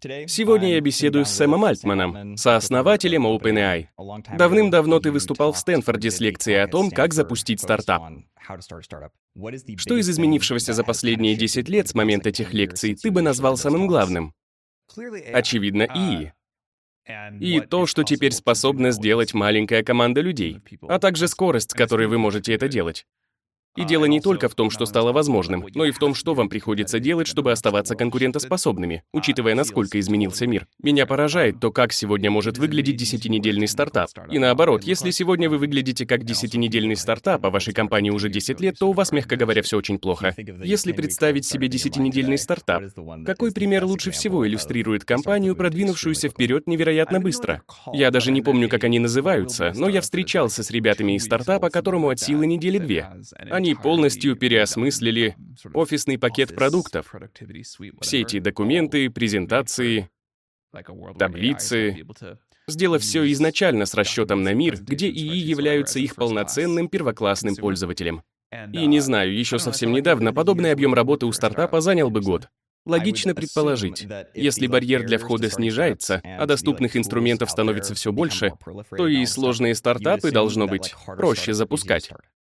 Сегодня я беседую с Сэмом Альтманом, сооснователем OpenAI. Давным-давно ты выступал в Стэнфорде с лекцией о том, как запустить стартап. Что из изменившегося за последние 10 лет с момента этих лекций ты бы назвал самым главным? Очевидно, ИИ. И то, что теперь способна сделать маленькая команда людей, а также скорость, с которой вы можете это делать. И дело не только в том, что стало возможным, но и в том, что вам приходится делать, чтобы оставаться конкурентоспособными, учитывая, насколько изменился мир. Меня поражает то, как сегодня может выглядеть 10-недельный стартап. И наоборот, если сегодня вы выглядите как 10-недельный стартап, а вашей компании уже 10 лет, то у вас, мягко говоря, все очень плохо. Если представить себе 10-недельный стартап, какой пример лучше всего иллюстрирует компанию, продвинувшуюся вперед невероятно быстро? Я даже не помню, как они называются, но я встречался с ребятами из стартапа, которому от силы недели 2. Они полностью переосмыслили офисный пакет продуктов. Все эти документы, презентации, таблицы, сделав все изначально с расчетом на мир, где ИИ являются их полноценным первоклассным пользователем. И не знаю, еще совсем недавно подобный объем работы у стартапа занял бы год. Логично предположить, если барьер для входа снижается, а доступных инструментов становится все больше, то и сложные стартапы, должно быть, проще запускать.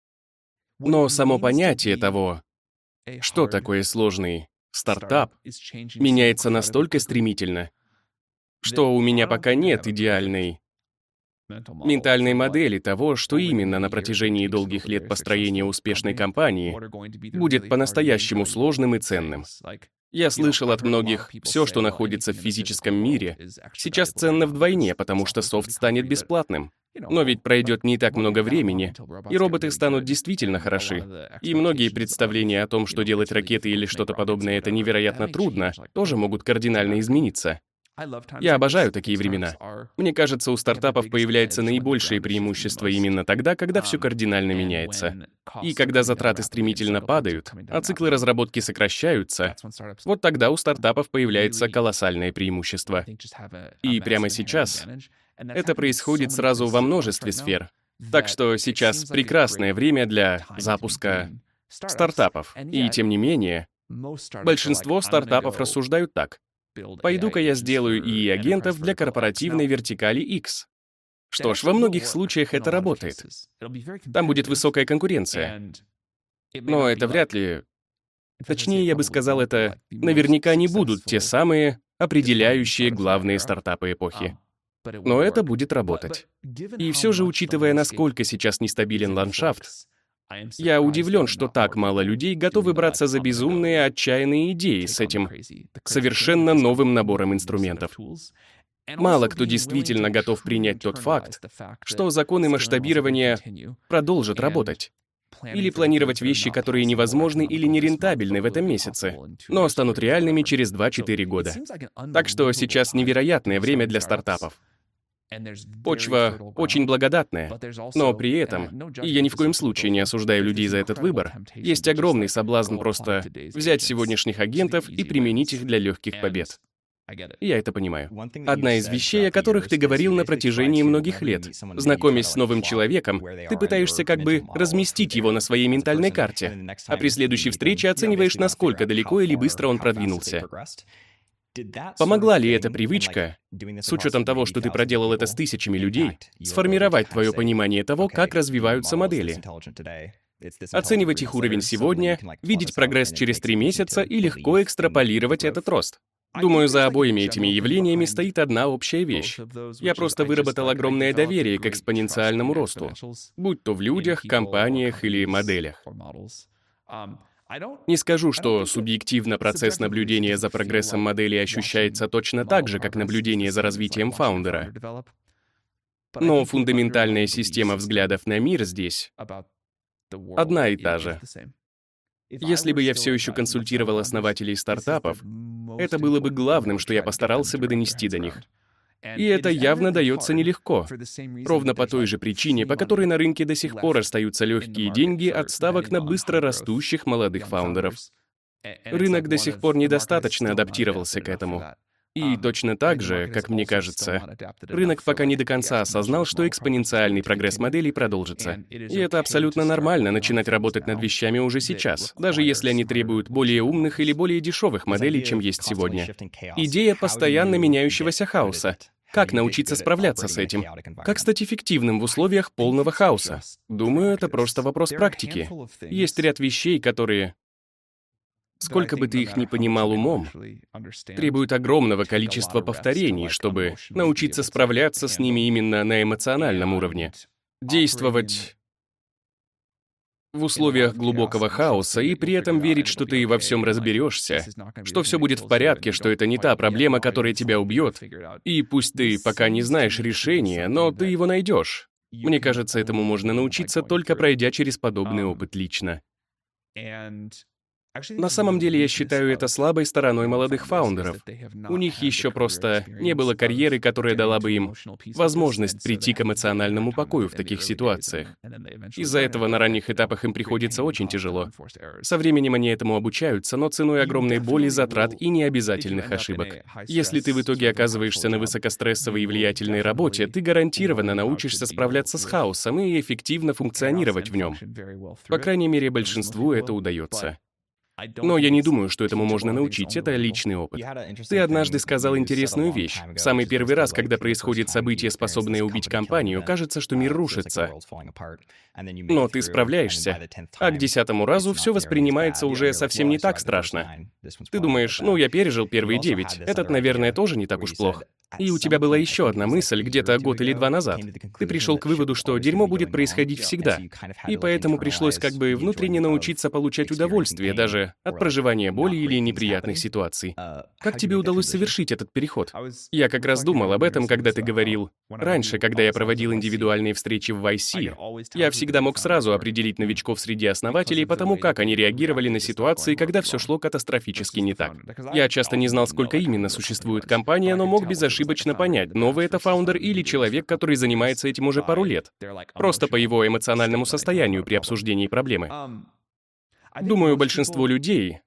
Но само понятие того, что такое сложный стартап, меняется настолько стремительно, что у меня пока нет идеальной ментальной модели того, что именно на протяжении долгих лет построения успешной компании будет по-настоящему сложным и ценным. Я слышал от многих, все, что находится в физическом мире, сейчас ценно вдвойне, потому что софт станет бесплатным. Но ведь пройдет не так много времени, и роботы станут действительно хороши. И многие представления о том, что делать ракеты или что-то подобное это невероятно трудно, тоже могут кардинально измениться. Я обожаю такие времена. Мне кажется, у стартапов появляется наибольшее преимущество именно тогда, когда все кардинально меняется. И когда затраты стремительно падают, а циклы разработки сокращаются, вот тогда у стартапов появляется колоссальное преимущество. И прямо сейчас это происходит сразу во множестве сфер. Так что сейчас прекрасное время для запуска стартапов. И тем не менее, большинство стартапов рассуждают так. Пойду-ка я сделаю ИИ-агентов для корпоративной вертикали X. Что ж, во многих случаях это работает. Там будет высокая конкуренция. Но это вряд ли... Точнее, я бы сказал, это наверняка не будут те самые определяющие главные стартапы эпохи. Но это будет работать. И все же, учитывая, насколько сейчас нестабилен ландшафт, я удивлен, что так мало людей готовы браться за безумные, отчаянные идеи с этим совершенно новым набором инструментов. Мало кто действительно готов принять тот факт, что законы масштабирования продолжат работать. Или планировать вещи, которые невозможны или нерентабельны в этом месяце, но станут реальными через 2-4 года. Так что сейчас невероятное время для стартапов. Почва очень благодатная, но при этом, и я ни в коем случае не осуждаю людей за этот выбор, есть огромный соблазн просто взять сегодняшних агентов и применить их для легких побед. Я это понимаю. Одна из вещей, о которых ты говорил на протяжении многих лет, знакомясь с новым человеком, ты пытаешься как бы разместить его на своей ментальной карте, а при следующей встрече оцениваешь, насколько далеко или быстро он продвинулся. Помогла ли эта привычка, с учетом того, что ты проделал это с тысячами людей, сформировать твое понимание того, как развиваются модели? Оценивать их уровень сегодня, видеть прогресс через 3 месяца и легко экстраполировать этот рост. Думаю, за обоими этими явлениями стоит одна общая вещь. Я просто выработал огромное доверие к экспоненциальному росту, будь то в людях, компаниях или моделях. Не скажу, что субъективно процесс наблюдения за прогрессом модели ощущается точно так же, как наблюдение за развитием фаундера. Но фундаментальная система взглядов на мир здесь одна и та же. Если бы я все еще консультировал основателей стартапов, это было бы главным, что я постарался бы донести до них. И это явно дается нелегко. Ровно по той же причине, по которой на рынке до сих пор остаются легкие деньги от ставок на быстро растущих молодых фаундеров. Рынок до сих пор недостаточно адаптировался к этому. И точно так же, как мне кажется, рынок пока не до конца осознал, что экспоненциальный прогресс моделей продолжится. И это абсолютно нормально начинать работать над вещами уже сейчас, даже если они требуют более умных или более дешевых моделей, чем есть сегодня. Идея постоянно меняющегося хаоса. Как научиться справляться с этим? Как стать эффективным в условиях полного хаоса? Думаю, это просто вопрос практики. Есть ряд вещей, которые, сколько бы ты их ни понимал умом, требуют огромного количества повторений, чтобы научиться справляться с ними именно на эмоциональном уровне. Действовать в условиях глубокого хаоса и при этом верить, что ты во всем разберешься, что все будет в порядке, что это не та проблема, которая тебя убьет. И пусть ты пока не знаешь решения, но ты его найдешь. Мне кажется, этому можно научиться, только пройдя через подобный опыт лично. На самом деле, я считаю это слабой стороной молодых фаундеров. У них еще просто не было карьеры, которая дала бы им возможность прийти к эмоциональному покою в таких ситуациях. Из-за этого на ранних этапах им приходится очень тяжело. Со временем они этому обучаются, но ценой огромной боли, затрат и необязательных ошибок. Если ты в итоге оказываешься на высокострессовой и влиятельной работе, ты гарантированно научишься справляться с хаосом и эффективно функционировать в нем. По крайней мере, большинству это удается. Но я не думаю, что этому можно научить, это личный опыт. Ты однажды сказал интересную вещь. В самый первый раз, когда происходит событие, способное убить компанию, кажется, что мир рушится. Но ты справляешься, а к 10-му разу все воспринимается уже совсем не так страшно. Ты думаешь, я пережил первые 9, этот, наверное, тоже не так уж плох. И у тебя была еще одна мысль где-то год или 2 назад. Ты пришел к выводу, что дерьмо будет происходить всегда. И поэтому пришлось как бы внутренне научиться получать удовольствие даже от проживания боли или неприятных ситуаций. Как тебе удалось совершить этот переход? Я как раз думал об этом, когда ты говорил. Раньше, когда я проводил индивидуальные встречи в YC, я всегда мог сразу определить новичков среди основателей по тому, как они реагировали на ситуации, когда все шло катастрофически не так. Я часто не знал, сколько именно существует компания, но мог безошибочно понять, новый это фаундер или человек, который занимается этим уже пару лет. Просто по его эмоциональному состоянию при обсуждении проблемы. Думаю, большинство людей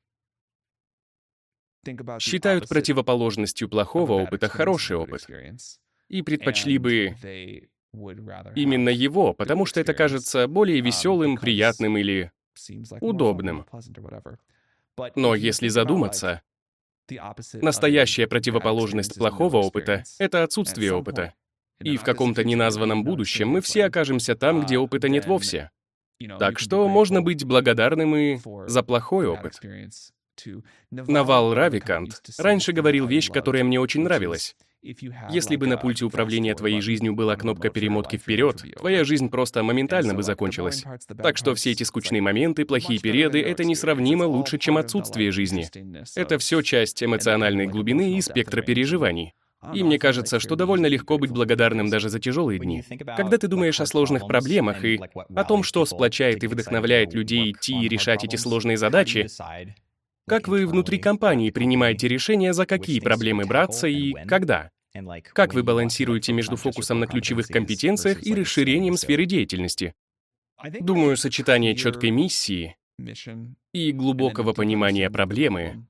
считают противоположностью плохого опыта хороший опыт и предпочли бы именно его, потому что это кажется более веселым, приятным или удобным. Но если задуматься, настоящая противоположность плохого опыта — это отсутствие опыта. И в каком-то неназванном будущем мы все окажемся там, где опыта нет вовсе. Так что можно быть благодарным и за плохой опыт. Навал Равикант раньше говорил вещь, которая мне очень нравилась. Если бы на пульте управления твоей жизнью была кнопка перемотки вперед, твоя жизнь просто моментально бы закончилась. Так что все эти скучные моменты, плохие периоды — это несравнимо лучше, чем отсутствие жизни. Это все часть эмоциональной глубины и спектра переживаний. И мне кажется, что довольно легко быть благодарным даже за тяжелые дни. Когда ты думаешь о сложных проблемах и о том, что сплочает и вдохновляет людей идти и решать эти сложные задачи, как вы внутри компании принимаете решения, за какие проблемы браться и когда? Как вы балансируете между фокусом на ключевых компетенциях и расширением сферы деятельности? Думаю, сочетание четкой миссии и глубокого понимания проблемы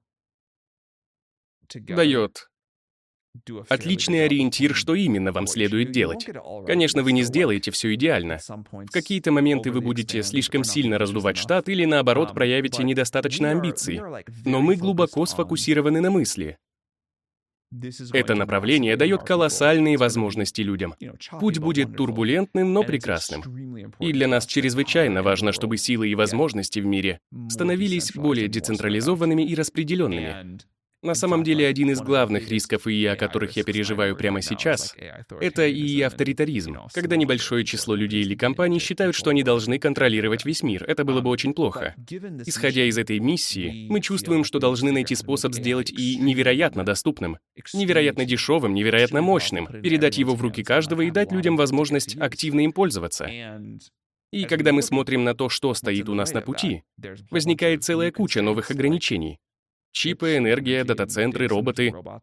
дает отличный ориентир, что именно вам следует делать. Конечно, вы не сделаете все идеально. В какие-то моменты вы будете слишком сильно раздувать штат или, наоборот, проявите недостаточно амбиций. Но мы глубоко сфокусированы на мысли. Это направление дает колоссальные возможности людям. Путь будет турбулентным, но прекрасным. И для нас чрезвычайно важно, чтобы силы и возможности в мире становились более децентрализованными и распределенными. На самом деле, один из главных рисков ИИ, о которых я переживаю прямо сейчас, это ИИ-авторитаризм, когда небольшое число людей или компаний считают, что они должны контролировать весь мир. Это было бы очень плохо. Исходя из этой миссии, мы чувствуем, что должны найти способ сделать ИИ невероятно доступным, невероятно дешевым, невероятно мощным, передать его в руки каждого и дать людям возможность активно им пользоваться. И когда мы смотрим на то, что стоит у нас на пути, возникает целая куча новых ограничений. Чипы, энергия, дата-центры, роботы.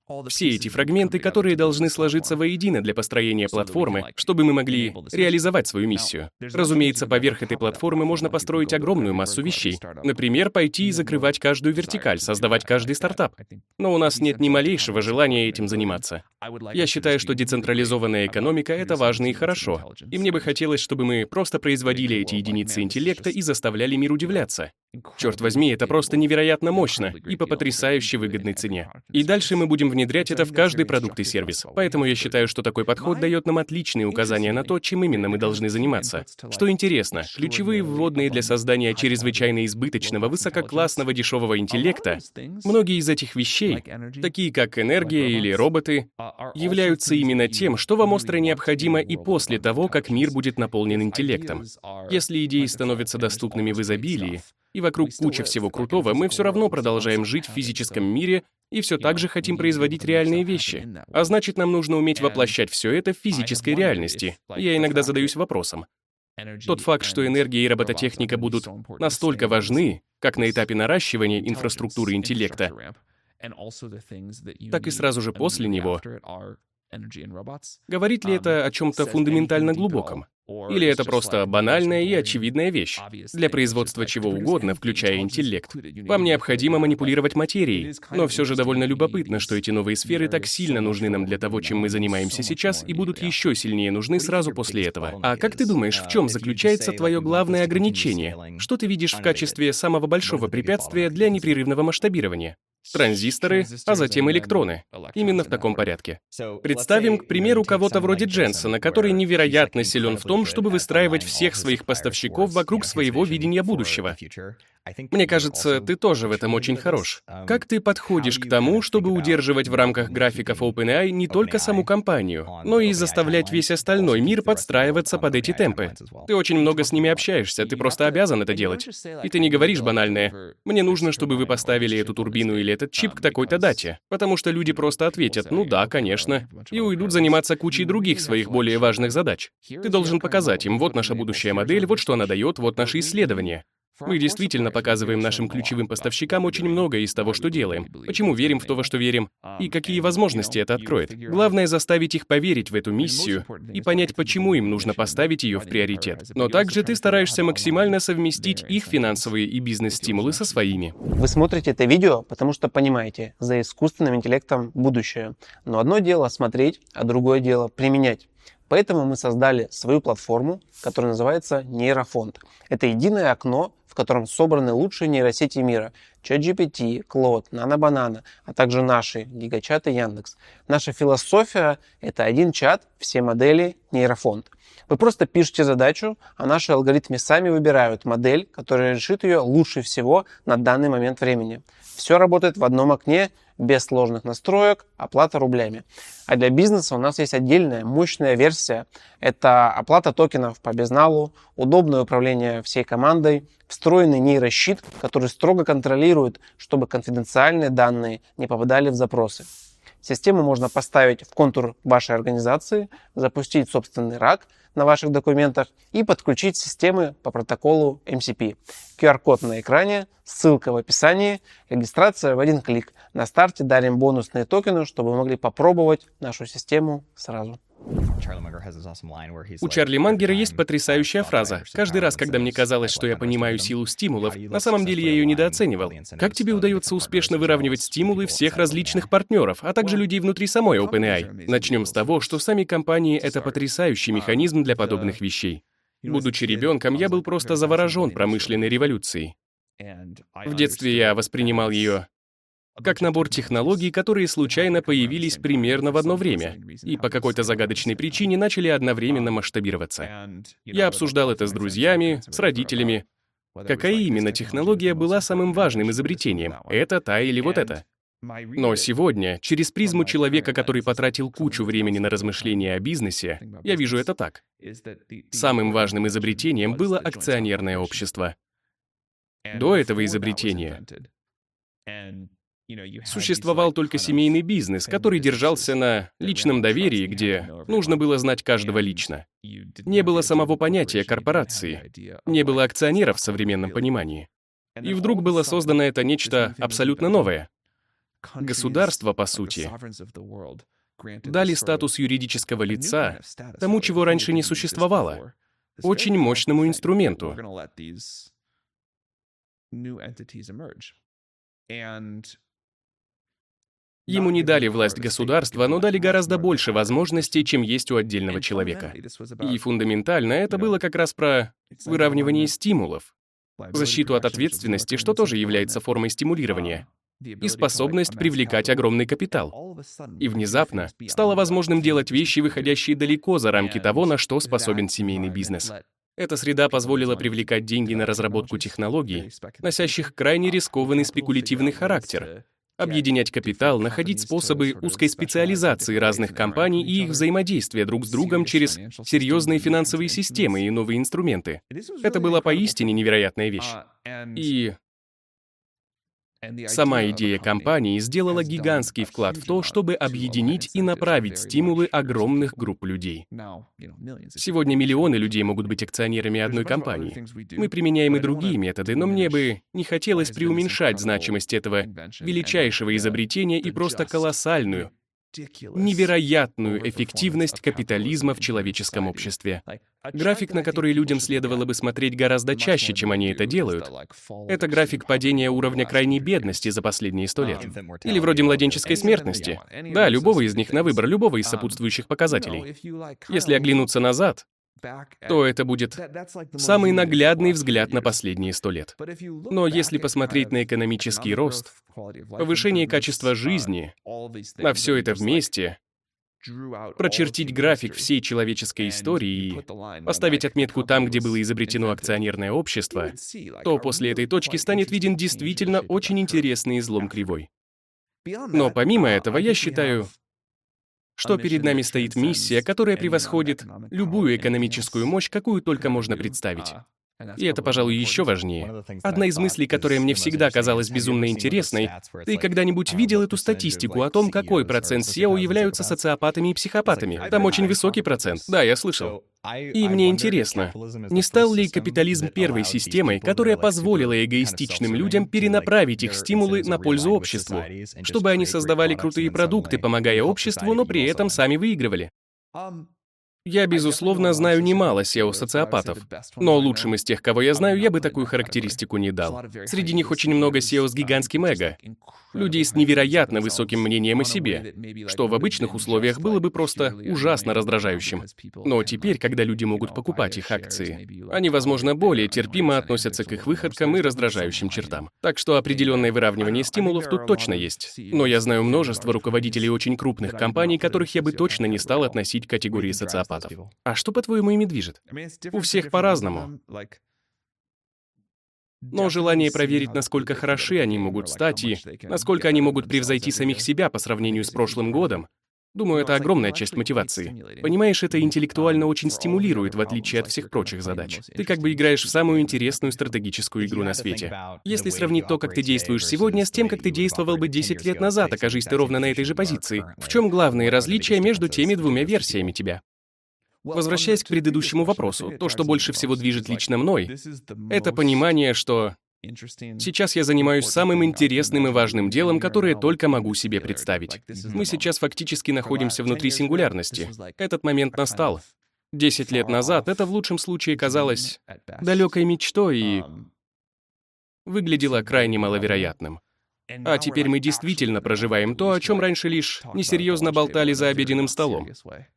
Все эти фрагменты, которые должны сложиться воедино для построения платформы, чтобы мы могли реализовать свою миссию. Разумеется, поверх этой платформы можно построить огромную массу вещей. Например, пойти и закрывать каждую вертикаль, создавать каждый стартап. Но у нас нет ни малейшего желания этим заниматься. Я считаю, что децентрализованная экономика — это важно и хорошо. И мне бы хотелось, чтобы мы просто производили эти единицы интеллекта и заставляли мир удивляться. Черт возьми, это просто невероятно мощно и по потрясающе выгодной цене. И дальше мы будем внедрять это в каждый продукт и сервис. Поэтому я считаю, что такой подход дает нам отличные указания на то, чем именно мы должны заниматься. Что интересно, ключевые вводные для создания чрезвычайно избыточного, высококлассного, дешевого интеллекта, многие из этих вещей, такие как энергия или роботы, являются именно тем, что вам остро необходимо и после того, как мир будет наполнен интеллектом. Если идеи становятся доступными в изобилии, и вокруг куча всего крутого, мы все равно продолжаем жить в физическом мире и все так же хотим производить реальные вещи. А значит, нам нужно уметь воплощать все это в физической реальности. Я иногда задаюсь вопросом. Тот факт, что энергия и робототехника будут настолько важны, как на этапе наращивания инфраструктуры интеллекта, так и сразу же после него, говорит ли это о чем-то фундаментально глубоком? Или это просто банальная и очевидная вещь, для производства чего угодно, включая интеллект? Вам необходимо манипулировать материей, но все же довольно любопытно, что эти новые сферы так сильно нужны нам для того, чем мы занимаемся сейчас, и будут еще сильнее нужны сразу после этого. А как ты думаешь, в чем заключается твое главное ограничение? Что ты видишь в качестве самого большого препятствия для непрерывного масштабирования? Транзисторы, а затем электроны. Именно в таком порядке. Представим, к примеру, кого-то вроде Дженсона, который невероятно силен в том, чтобы выстраивать всех своих поставщиков вокруг своего видения будущего. Мне кажется, ты тоже в этом очень хорош. Как ты подходишь к тому, чтобы удерживать в рамках графиков OpenAI не только саму компанию, но и заставлять весь остальной мир подстраиваться под эти темпы? Ты очень много с ними общаешься, ты просто обязан это делать. И ты не говоришь банальное: «Мне нужно, чтобы вы поставили эту турбину или этот чип к такой-то дате», потому что люди просто ответят: «Ну да, конечно», и уйдут заниматься кучей других своих более важных задач. Ты должен показать им: вот наша будущая модель, вот что она дает, вот наши исследования. Мы действительно показываем нашим ключевым поставщикам очень многое из того, что делаем, почему верим в то, во что верим, и какие возможности это откроет. Главное — заставить их поверить в эту миссию и понять, почему им нужно поставить ее в приоритет. Но также ты стараешься максимально совместить их финансовые и бизнес-стимулы со своими. Вы смотрите это видео, потому что понимаете, за искусственным интеллектом будущее. Но одно дело смотреть, а другое дело применять. Поэтому мы создали свою платформу, которая называется Нейрофонд. Это единое окно, в котором собраны лучшие нейросети мира: ChatGPT, Claude, NanoBanana, а также наши Гигачат и Яндекс. Наша философия — это один чат, все модели, Нейрофонд. Вы просто пишете задачу, а наши алгоритмы сами выбирают модель, которая решит ее лучше всего на данный момент времени. Все работает в одном окне, без сложных настроек, оплата рублями. А для бизнеса у нас есть отдельная мощная версия. Это оплата токенов по безналу, удобное управление всей командой, встроенный нейрощит, который строго контролирует, чтобы конфиденциальные данные не попадали в запросы. Систему можно поставить в контур вашей организации, запустить собственный рак на ваших документах и подключить системы по протоколу MCP. QR-код на экране, ссылка в описании, регистрация в один клик. На старте дарим бонусные токены, чтобы вы могли попробовать нашу систему сразу. У Чарли Мангера есть потрясающая фраза. Каждый раз, когда мне казалось, что я понимаю силу стимулов, на самом деле я ее недооценивал. Как тебе удается успешно выравнивать стимулы всех различных партнеров, а также людей внутри самой OpenAI? Начнем с того, что сами компании — это потрясающий механизм для подобных вещей. Будучи ребенком, я был просто заворожен промышленной революцией. В детстве я воспринимал ее как набор технологий, которые случайно появились примерно в одно время и по какой-то загадочной причине начали одновременно масштабироваться. Я обсуждал это с друзьями, с родителями. Какая именно технология была самым важным изобретением? Это, та или вот это? Но сегодня, через призму человека, который потратил кучу времени на размышления о бизнесе, я вижу это так. Самым важным изобретением было акционерное общество. До этого изобретения существовал только семейный бизнес, который держался на личном доверии, где нужно было знать каждого лично. Не было самого понятия корпорации, не было акционеров в современном понимании. И вдруг было создано это нечто абсолютно новое. Государства, по сути, дали статус юридического лица тому, чего раньше не существовало, очень мощному инструменту. Ему не дали власть государства, но дали гораздо больше возможностей, чем есть у отдельного человека. И фундаментально это было как раз про выравнивание стимулов, защиту от ответственности, что тоже является формой стимулирования, и способность привлекать огромный капитал. И внезапно стало возможным делать вещи, выходящие далеко за рамки того, на что способен семейный бизнес. Эта среда позволила привлекать деньги на разработку технологий, носящих крайне рискованный спекулятивный характер, объединять капитал, находить способы узкой специализации разных компаний и их взаимодействия друг с другом через серьезные финансовые системы и новые инструменты. Это была поистине невероятная вещь. И сама идея компании сделала гигантский вклад в то, чтобы объединить и направить стимулы огромных групп людей. Сегодня миллионы людей могут быть акционерами одной компании. Мы применяем и другие методы, но мне бы не хотелось преуменьшать значимость этого величайшего изобретения и просто колоссальную, невероятную эффективность капитализма в человеческом обществе. График, на который людям следовало бы смотреть гораздо чаще, чем они это делают, это график падения уровня крайней бедности за последние 100 лет. Или вроде младенческой смертности. Да, любого из них на выбор, любого из сопутствующих показателей. Если оглянуться назад, то это будет самый наглядный взгляд на последние 100 лет. Но если посмотреть на экономический рост, повышение качества жизни, на все это вместе, прочертить график всей человеческой истории и поставить отметку там, где было изобретено акционерное общество, то после этой точки станет виден действительно очень интересный излом кривой. Но помимо этого, я считаю, что перед нами стоит миссия, которая превосходит любую экономическую мощь, какую только можно представить. И это, пожалуй, еще важнее. Одна из мыслей, которая мне всегда казалась безумно интересной, ты когда-нибудь видел эту статистику о том, какой процент SEO являются социопатами и психопатами? Там очень высокий процент. Да, я слышал. И мне интересно, не стал ли капитализм первой системой, которая позволила эгоистичным людям перенаправить их стимулы на пользу обществу, чтобы они создавали крутые продукты, помогая обществу, но при этом сами выигрывали? Я, безусловно, знаю немало SEO-социопатов, но лучшим из тех, кого я знаю, я бы такую характеристику не дал. Среди них очень много SEO с гигантским эго, людей с невероятно высоким мнением о себе, что в обычных условиях было бы просто ужасно раздражающим. Но теперь, когда люди могут покупать их акции, они, возможно, более терпимо относятся к их выходкам и раздражающим чертам. Так что определенное выравнивание стимулов тут точно есть. Но я знаю множество руководителей очень крупных компаний, которых я бы точно не стал относить к категории социопатов. А что, по-твоему, ими движет? У всех по-разному. Но желание проверить, насколько хороши они могут стать и насколько они могут превзойти самих себя по сравнению с прошлым годом, думаю, это огромная часть мотивации. Понимаешь, это интеллектуально очень стимулирует, в отличие от всех прочих задач. Ты как бы играешь в самую интересную стратегическую игру на свете. Если сравнить то, как ты действуешь сегодня, с тем, как ты действовал бы 10 лет назад, окажись ты ровно на этой же позиции, в чем главные различия между теми двумя версиями тебя? Возвращаясь к предыдущему вопросу, то, что больше всего движет лично мной, это понимание, что сейчас я занимаюсь самым интересным и важным делом, которое только могу себе представить. Мы сейчас фактически находимся внутри сингулярности. Этот момент настал. 10 лет назад это в лучшем случае казалось далекой мечтой и выглядело крайне маловероятным. А теперь мы действительно проживаем то, о чем раньше лишь несерьезно болтали за обеденным столом.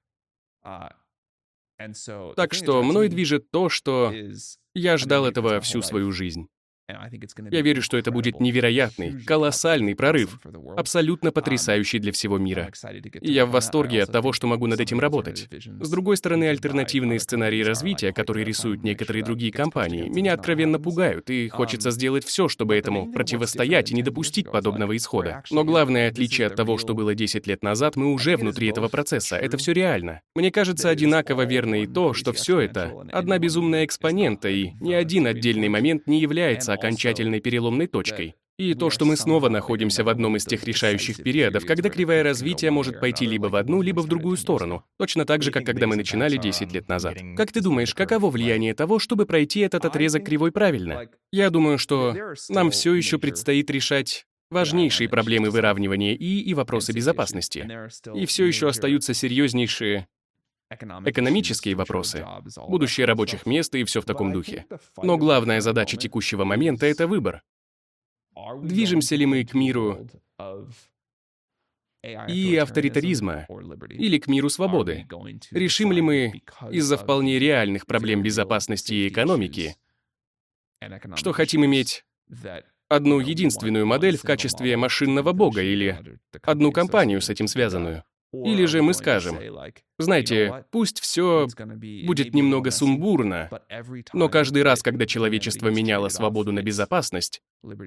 Так что мной движет то, что я ждал этого всю свою жизнь. Я верю, что это будет невероятный, колоссальный прорыв, абсолютно потрясающий для всего мира. И я в восторге от того, что могу над этим работать. С другой стороны, альтернативные сценарии развития, которые рисуют некоторые другие компании, меня откровенно пугают, и хочется сделать все, чтобы этому противостоять и не допустить подобного исхода. Но главное отличие от того, что было 10 лет назад, мы уже внутри этого процесса, это все реально. Мне кажется одинаково верно и то, что все это — одна безумная экспонента, и ни один отдельный момент не является окончательной переломной точкой. И то, что мы снова находимся в одном из тех решающих периодов, когда кривая развития может пойти либо в одну, либо в другую сторону, точно так же, как когда мы начинали 10 лет назад. Как ты думаешь, каково влияние того, чтобы пройти этот отрезок кривой правильно? Я думаю, что нам все еще предстоит решать важнейшие проблемы выравнивания и вопросы безопасности. И все еще остаются серьезнейшие экономические вопросы, будущее рабочих мест и все в таком духе. Но главная задача текущего момента — это выбор. Движемся ли мы к миру и авторитаризма или к миру свободы? Решим ли мы из-за вполне реальных проблем безопасности и экономики, что хотим иметь одну единственную модель в качестве машинного бога или одну компанию с этим связанную? Или же мы скажем, знаете, пусть все будет немного сумбурно, но каждый раз, когда человечество меняло свободу на безопасность,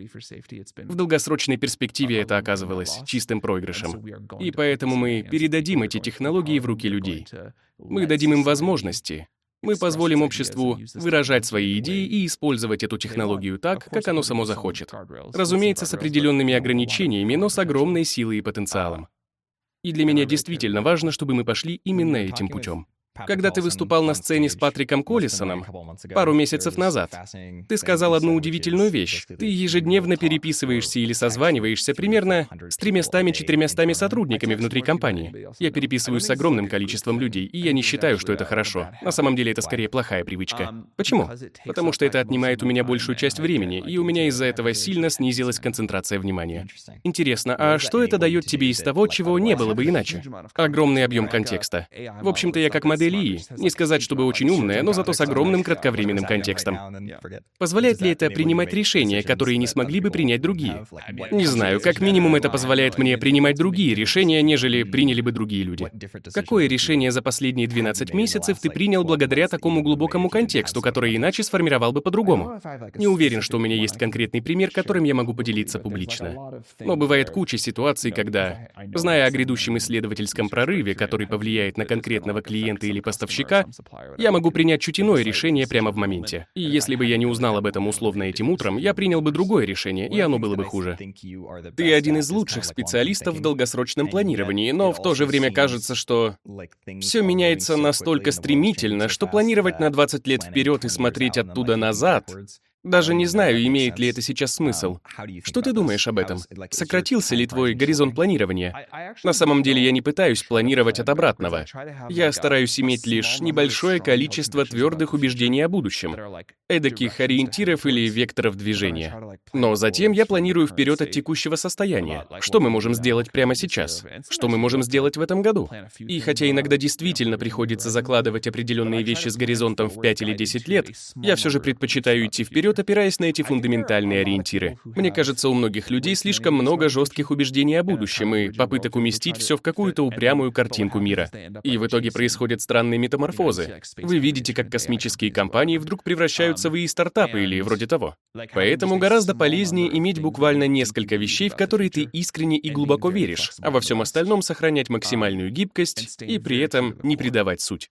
в долгосрочной перспективе это оказывалось чистым проигрышем. И поэтому мы передадим эти технологии в руки людей. Мы дадим им возможности. Мы позволим обществу выражать свои идеи и использовать эту технологию так, как оно само захочет. Разумеется, с определенными ограничениями, но с огромной силой и потенциалом. И для меня действительно важно, чтобы мы пошли именно этим путем. Когда ты выступал на сцене с Патриком Коллисоном пару месяцев назад, ты сказал одну удивительную вещь. Ты ежедневно переписываешься или созваниваешься примерно с 300-400 сотрудниками внутри компании. Я переписываюсь с огромным количеством людей, и я не считаю, что это хорошо. На самом деле это скорее плохая привычка. Почему? Потому что это отнимает у меня большую часть времени, и у меня из-за этого сильно снизилась концентрация внимания. Интересно, а что это дает тебе из того, чего не было бы иначе? Огромный объем контекста. В общем-то, я как модель ИИ. Не сказать, чтобы очень умная, но зато с огромным кратковременным контекстом. Позволяет ли это принимать решения, которые не смогли бы принять другие? Не знаю, как минимум это позволяет мне принимать другие решения, нежели приняли бы другие люди. Какое решение за последние 12 месяцев ты принял благодаря такому глубокому контексту, который иначе сформировал бы по-другому? Не уверен, что у меня есть конкретный пример, которым я могу поделиться публично. Но бывает куча ситуаций, когда, зная о грядущем исследовательском прорыве, который повлияет на конкретного клиента или поставщика, я могу принять чуть иное решение прямо в моменте. И если бы я не узнал об этом условно этим утром, я принял бы другое решение, и оно было бы хуже. Ты один из лучших специалистов в долгосрочном планировании, но в то же время кажется, что все меняется настолько стремительно, что планировать на 20 лет вперед и смотреть оттуда назад. Даже не знаю, имеет ли это сейчас смысл. Что ты думаешь об этом? Сократился ли твой горизонт планирования? На самом деле я не пытаюсь планировать от обратного. Я стараюсь иметь лишь небольшое количество твердых убеждений о будущем, эдаких ориентиров или векторов движения. Но затем я планирую вперед от текущего состояния. Что мы можем сделать прямо сейчас? Что мы можем сделать в этом году? И хотя иногда действительно приходится закладывать определенные вещи с горизонтом в 5 или 10 лет, я все же предпочитаю идти вперед, опираясь на эти фундаментальные ориентиры. Мне кажется, у многих людей слишком много жестких убеждений о будущем и попыток уместить все в какую-то упрямую картинку мира. И в итоге происходят странные метаморфозы. Вы видите, как космические компании вдруг превращаются в ИИ-стартапы или вроде того. Поэтому гораздо полезнее иметь буквально несколько вещей, в которые ты искренне и глубоко веришь, а во всем остальном сохранять максимальную гибкость и при этом не предавать суть.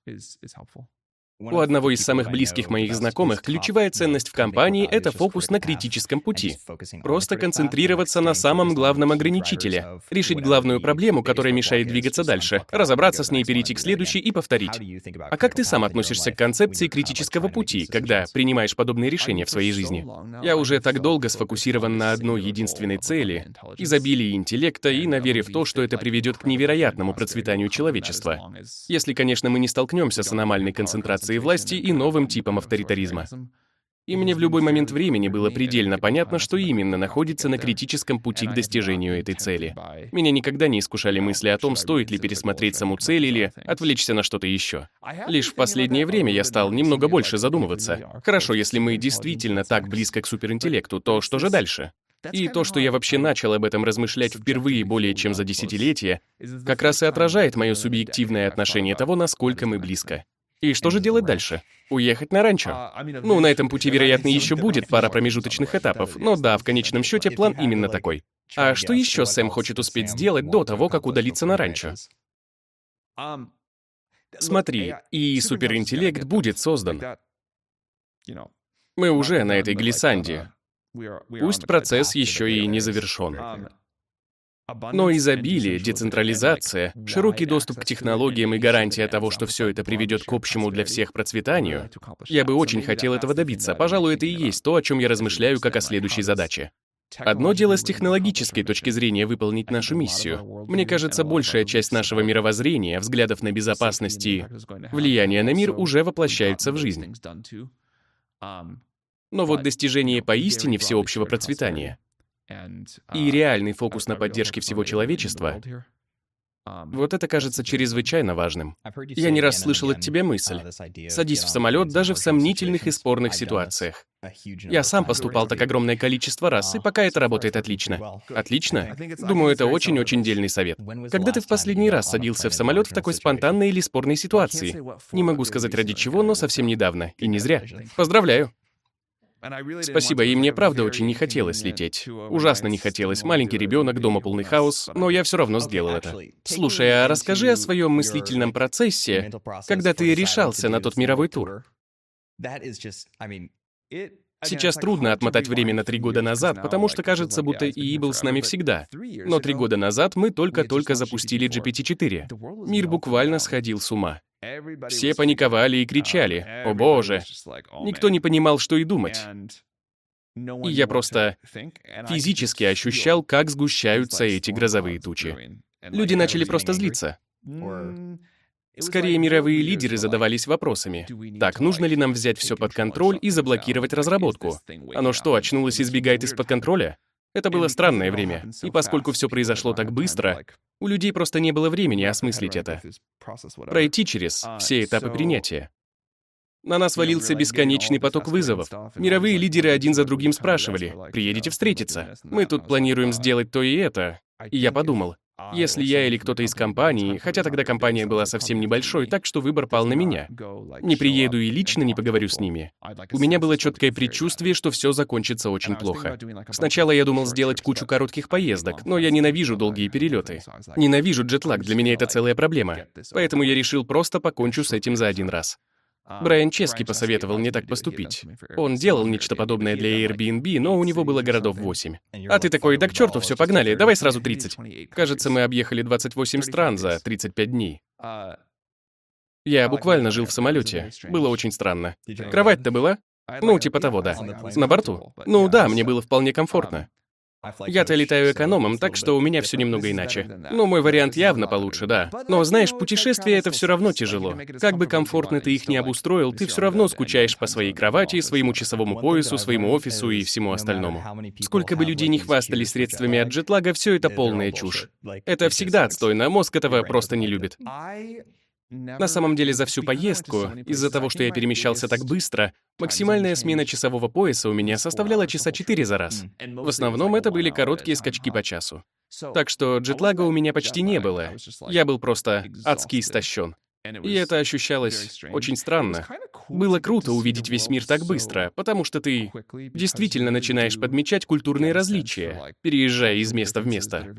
У одного из самых близких моих знакомых ключевая ценность в компании — это фокус на критическом пути. Просто концентрироваться на самом главном ограничителе, решить главную проблему, которая мешает двигаться дальше, разобраться с ней, перейти к следующей и повторить. А как ты сам относишься к концепции критического пути, когда принимаешь подобные решения в своей жизни? Я уже так долго сфокусирован на одной единственной цели — изобилии интеллекта и на вере в то, что это приведет к невероятному процветанию человечества. Если, конечно, мы не столкнемся с аномальной концентрацией власти и новым типом авторитаризма. И мне в любой момент времени было предельно понятно, что именно находится на критическом пути к достижению этой цели. Меня никогда не искушали мысли о том, стоит ли пересмотреть саму цель или отвлечься на что-то еще. Лишь в последнее время я стал немного больше задумываться. Хорошо, если мы действительно так близко к суперинтеллекту, то что же дальше? И то, что я вообще начал об этом размышлять впервые более чем за десятилетие, как раз и отражает мое субъективное отношение того, насколько мы близко. И что же делать дальше? Уехать на ранчо? Ну, на этом пути, вероятно, еще будет пара промежуточных этапов, но да, в конечном счете план именно такой. А что еще Сэм хочет успеть сделать до того, как удалиться на ранчо? Смотри, и суперинтеллект будет создан. Мы уже на этой глиссанде. Пусть процесс еще и не завершен. Но изобилие, децентрализация, широкий доступ к технологиям и гарантия того, что все это приведет к общему для всех процветанию, я бы очень хотел этого добиться. Пожалуй, это и есть то, о чем я размышляю как о следующей задаче. Одно дело с технологической точки зрения выполнить нашу миссию. Мне кажется, большая часть нашего мировоззрения, взглядов на безопасность и влияние на мир уже воплощаются в жизнь. Но вот достижение поистине всеобщего процветания и реальный фокус на поддержке всего человечества — вот это кажется чрезвычайно важным. Я не раз слышал от тебя мысль: садись в самолет даже в сомнительных и спорных ситуациях. Я сам поступал так огромное количество раз, и пока это работает отлично. Отлично? Думаю, это очень-очень дельный совет. Когда ты в последний раз садился в самолет в такой спонтанной или спорной ситуации? Не могу сказать ради чего, но совсем недавно. И не зря. Поздравляю. Спасибо, и мне правда очень не хотелось лететь. Ужасно не хотелось. Маленький ребенок, дома полный хаос, но я все равно сделал это. Слушай, а расскажи о своем мыслительном процессе, когда ты решался на тот мировой тур. Сейчас трудно отмотать время на 3 года назад, потому что кажется, будто ИИ был с нами всегда. Но 3 года назад мы только-только запустили GPT-4. Мир буквально сходил с ума. Все паниковали и кричали: «О боже!» Никто не понимал, что и думать. И я просто физически ощущал, как сгущаются эти грозовые тучи. Люди начали просто злиться. Скорее, мировые лидеры задавались вопросами: так, нужно ли нам взять все под контроль и заблокировать разработку? Оно что, очнулось и сбегает из-под контроля? Это было странное время, и поскольку все произошло так быстро, у людей просто не было времени осмыслить это, пройти через все этапы принятия. На нас валился бесконечный поток вызовов. Мировые лидеры один за другим спрашивали: «Приедете встретиться? Мы тут планируем сделать то и это». И я подумал, если я или кто-то из компании, хотя тогда компания была совсем небольшой, так что выбор пал на меня, не приеду и лично не поговорю с ними, у меня было четкое предчувствие, что все закончится очень плохо. Сначала я думал сделать кучу коротких поездок, но я ненавижу долгие перелеты. Ненавижу джетлаг, для меня это целая проблема. Поэтому я решил просто покончу с этим за один раз. Брайан Чески посоветовал мне так поступить. Он делал нечто подобное для Airbnb, но у него было городов 8. А ты такой: да к черту, все, погнали, давай сразу 30. Кажется, мы объехали 28 стран за 35 дней. Я буквально жил в самолете. Было очень странно. Кровать-то была? Ну, типа того, да. На борту? Ну да, мне было вполне комфортно. Я-то летаю экономом, так что у меня все немного иначе. Ну, мой вариант явно получше, да. Но, знаешь, путешествия — это все равно тяжело. Как бы комфортно ты их ни обустроил, ты все равно скучаешь по своей кровати, своему часовому поясу, своему офису и всему остальному. Сколько бы людей не хвастались средствами от джетлага, все это полная чушь. Это всегда отстойно, мозг этого просто не любит. На самом деле, за всю поездку, из-за того, что я перемещался так быстро, максимальная смена часового пояса у меня составляла часа 4 за раз. В основном это были короткие скачки по часу. Так что джетлага у меня почти не было. Я был просто адски истощен. И это ощущалось очень странно. Было круто увидеть весь мир так быстро, потому что ты действительно начинаешь подмечать культурные различия, переезжая из места в место.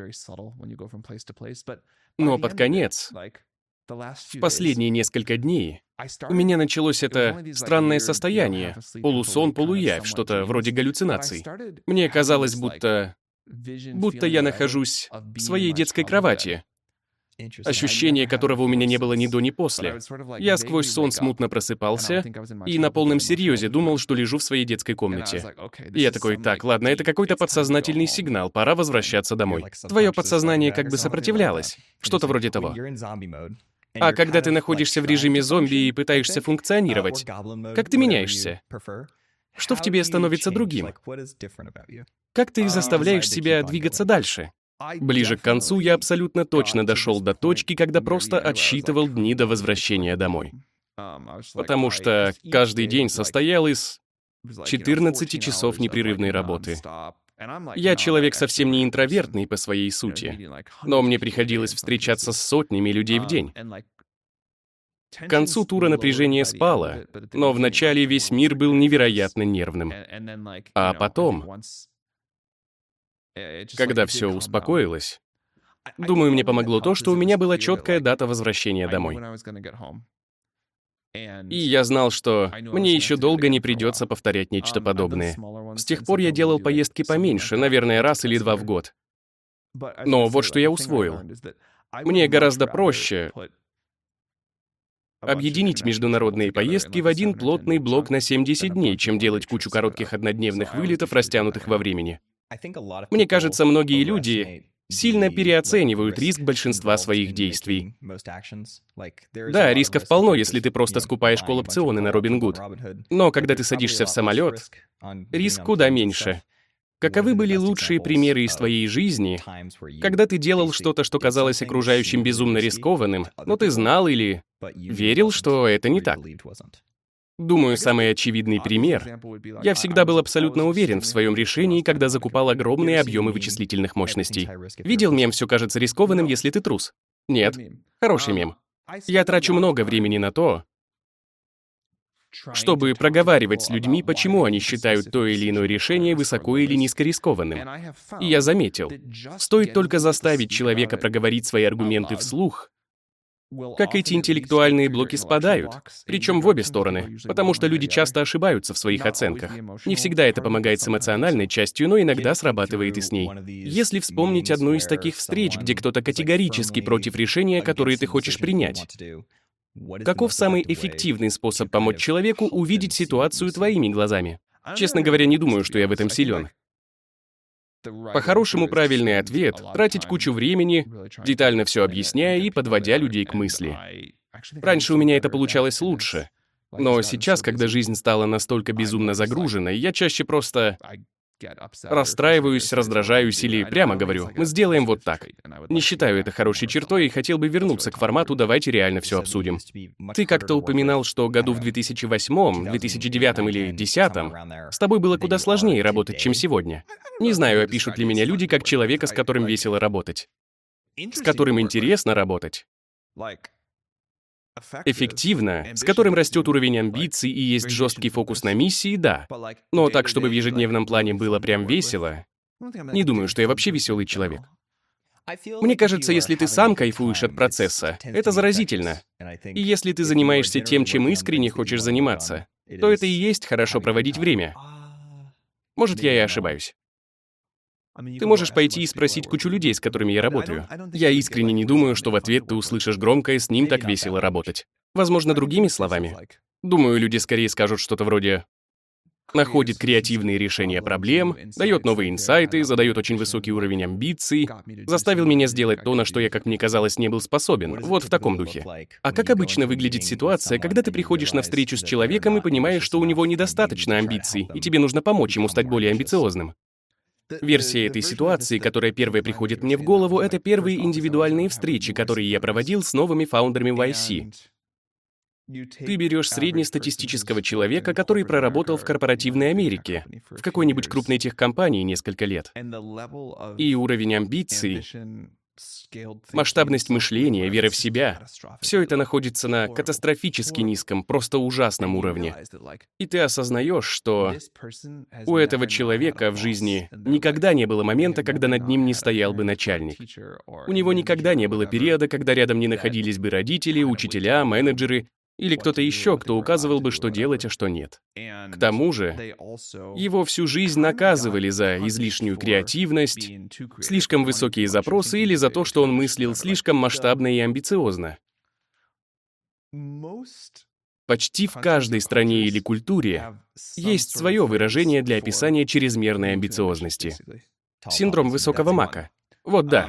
Но под конец, в последние несколько дней, у меня началось это странное состояние, полусон, полуявь, что-то вроде галлюцинаций. Мне казалось, будто я нахожусь в своей детской кровати, ощущение которого у меня не было ни до, ни после. Я сквозь сон смутно просыпался и на полном серьезе думал, что лежу в своей детской комнате. И я такой: так, ладно, это какой-то подсознательный сигнал, пора возвращаться домой. Твое подсознание как бы сопротивлялось, что-то вроде того. А когда ты находишься в режиме зомби и пытаешься функционировать, как ты меняешься? Что в тебе становится другим? Как ты заставляешь себя двигаться дальше? Ближе к концу я абсолютно точно дошел до точки, когда просто отсчитывал дни до возвращения домой. Потому что каждый день состоял из 14 часов непрерывной работы. Я человек совсем не интровертный по своей сути, но мне приходилось встречаться с сотнями людей в день. К концу тура напряжение спало, но вначале весь мир был невероятно нервным. А потом, когда все успокоилось, думаю, мне помогло то, что у меня была четкая дата возвращения домой. И я знал, что мне еще долго не придется повторять нечто подобное. С тех пор я делал поездки поменьше, наверное, раз или 2 в год. Но вот что я усвоил. Мне гораздо проще объединить международные поездки в один плотный блок на 70 дней, чем делать кучу коротких однодневных вылетов, растянутых во времени. Мне кажется, многие люди сильно переоценивают риск большинства своих действий. Да, рисков полно, если ты просто скупаешь колл-опционы на Robinhood. Но когда ты садишься в самолет, риск куда меньше. Каковы были лучшие примеры из твоей жизни, когда ты делал что-то, что казалось окружающим безумно рискованным, но ты знал или верил, что это не так? Думаю, самый очевидный пример. Я всегда был абсолютно уверен в своем решении, когда закупал огромные объемы вычислительных мощностей. Видел мем «Все кажется рискованным, если ты трус»? Нет. Хороший мем. Я трачу много времени на то, чтобы проговаривать с людьми, почему они считают то или иное решение высоко или низкорискованным. И я заметил, стоит только заставить человека проговорить свои аргументы вслух, как эти интеллектуальные блоки спадают, причем в обе стороны, потому что люди часто ошибаются в своих оценках. Не всегда это помогает с эмоциональной частью, но иногда срабатывает и с ней. Если вспомнить одну из таких встреч, где кто-то категорически против решения, которое ты хочешь принять, каков самый эффективный способ помочь человеку увидеть ситуацию твоими глазами? Честно говоря, не думаю, что я в этом силен. По-хорошему, правильный ответ — тратить кучу времени, детально все объясняя и подводя людей к мысли. Раньше у меня это получалось лучше. Но сейчас, когда жизнь стала настолько безумно загруженной, я чаще просто расстраиваюсь, раздражаюсь или прямо говорю: мы сделаем вот так. Не считаю это хорошей чертой и хотел бы вернуться к формату «давайте реально все обсудим». Ты как-то упоминал, что году в 2008, 2009 или 2010 с тобой было куда сложнее работать, чем сегодня. Не знаю, опишут ли меня люди как человека, с которым весело работать, с которым интересно работать, эффективно, с которым растет уровень амбиций и есть жесткий фокус на миссии, да. Но так, чтобы в ежедневном плане было прям весело, не думаю, что я вообще веселый человек. Мне кажется, если ты сам кайфуешь от процесса, это заразительно. И если ты занимаешься тем, чем искренне хочешь заниматься, то это и есть хорошо проводить время. Может, я и ошибаюсь. Ты можешь пойти и спросить кучу людей, с которыми я работаю. Я искренне не думаю, что в ответ ты услышишь громкое «с ним так весело работать». Возможно, другими словами. Думаю, люди скорее скажут что-то вроде «находит креативные решения проблем, дает новые инсайты, задает очень высокий уровень амбиций, заставил меня сделать то, на что я, как мне казалось, не был способен». Вот в таком духе. А как обычно выглядит ситуация, когда ты приходишь на встречу с человеком и понимаешь, что у него недостаточно амбиций, и тебе нужно помочь ему стать более амбициозным? Версия этой ситуации, которая первая приходит мне в голову, это первые индивидуальные встречи, которые я проводил с новыми фаундерами YC. Ты берешь среднестатистического человека, который проработал в корпоративной Америке, в какой-нибудь крупной техкомпании несколько лет. И уровень амбиций, масштабность мышления, вера в себя — все это находится на катастрофически низком, просто ужасном уровне. И ты осознаешь, что у этого человека в жизни никогда не было момента, когда над ним не стоял бы начальник. У него никогда не было периода, когда рядом не находились бы родители, учителя, менеджеры или кто-то еще, кто указывал бы, что делать, а что нет. К тому же, его всю жизнь наказывали за излишнюю креативность, слишком высокие запросы или за то, что он мыслил слишком масштабно и амбициозно. Почти в каждой стране или культуре есть свое выражение для описания чрезмерной амбициозности. Синдром высокого мака. Вот да.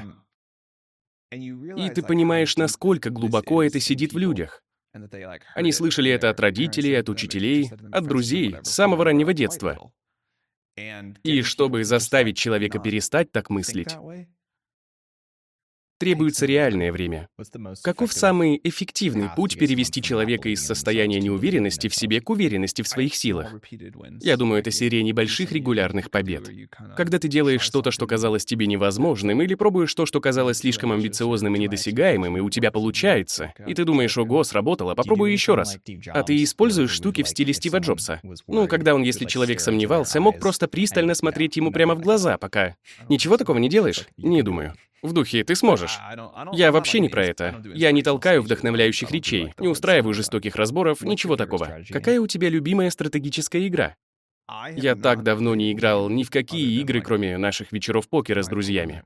И ты понимаешь, насколько глубоко это сидит в людях. Они слышали это от родителей, от учителей, от друзей с самого раннего детства. И чтобы заставить человека перестать так мыслить, требуется реальное время. Каков самый эффективный путь перевести человека из состояния неуверенности в себе к уверенности в своих силах? Я думаю, это серия небольших регулярных побед. Когда ты делаешь что-то, что казалось тебе невозможным, или пробуешь то, что казалось слишком амбициозным и недосягаемым, и у тебя получается, и ты думаешь: ого, сработало, попробуй еще раз. А ты используешь штуки в стиле Стива Джобса. Ну, когда он, если человек сомневался, мог просто пристально смотреть ему прямо в глаза, пока... Ничего такого не делаешь? Не думаю. В духе «ты сможешь». Я вообще не про это. Я не толкаю вдохновляющих речей, не устраиваю жестоких разборов, ничего такого. Какая у тебя любимая стратегическая игра? Я так давно не играл ни в какие игры, кроме наших вечеров покера с друзьями.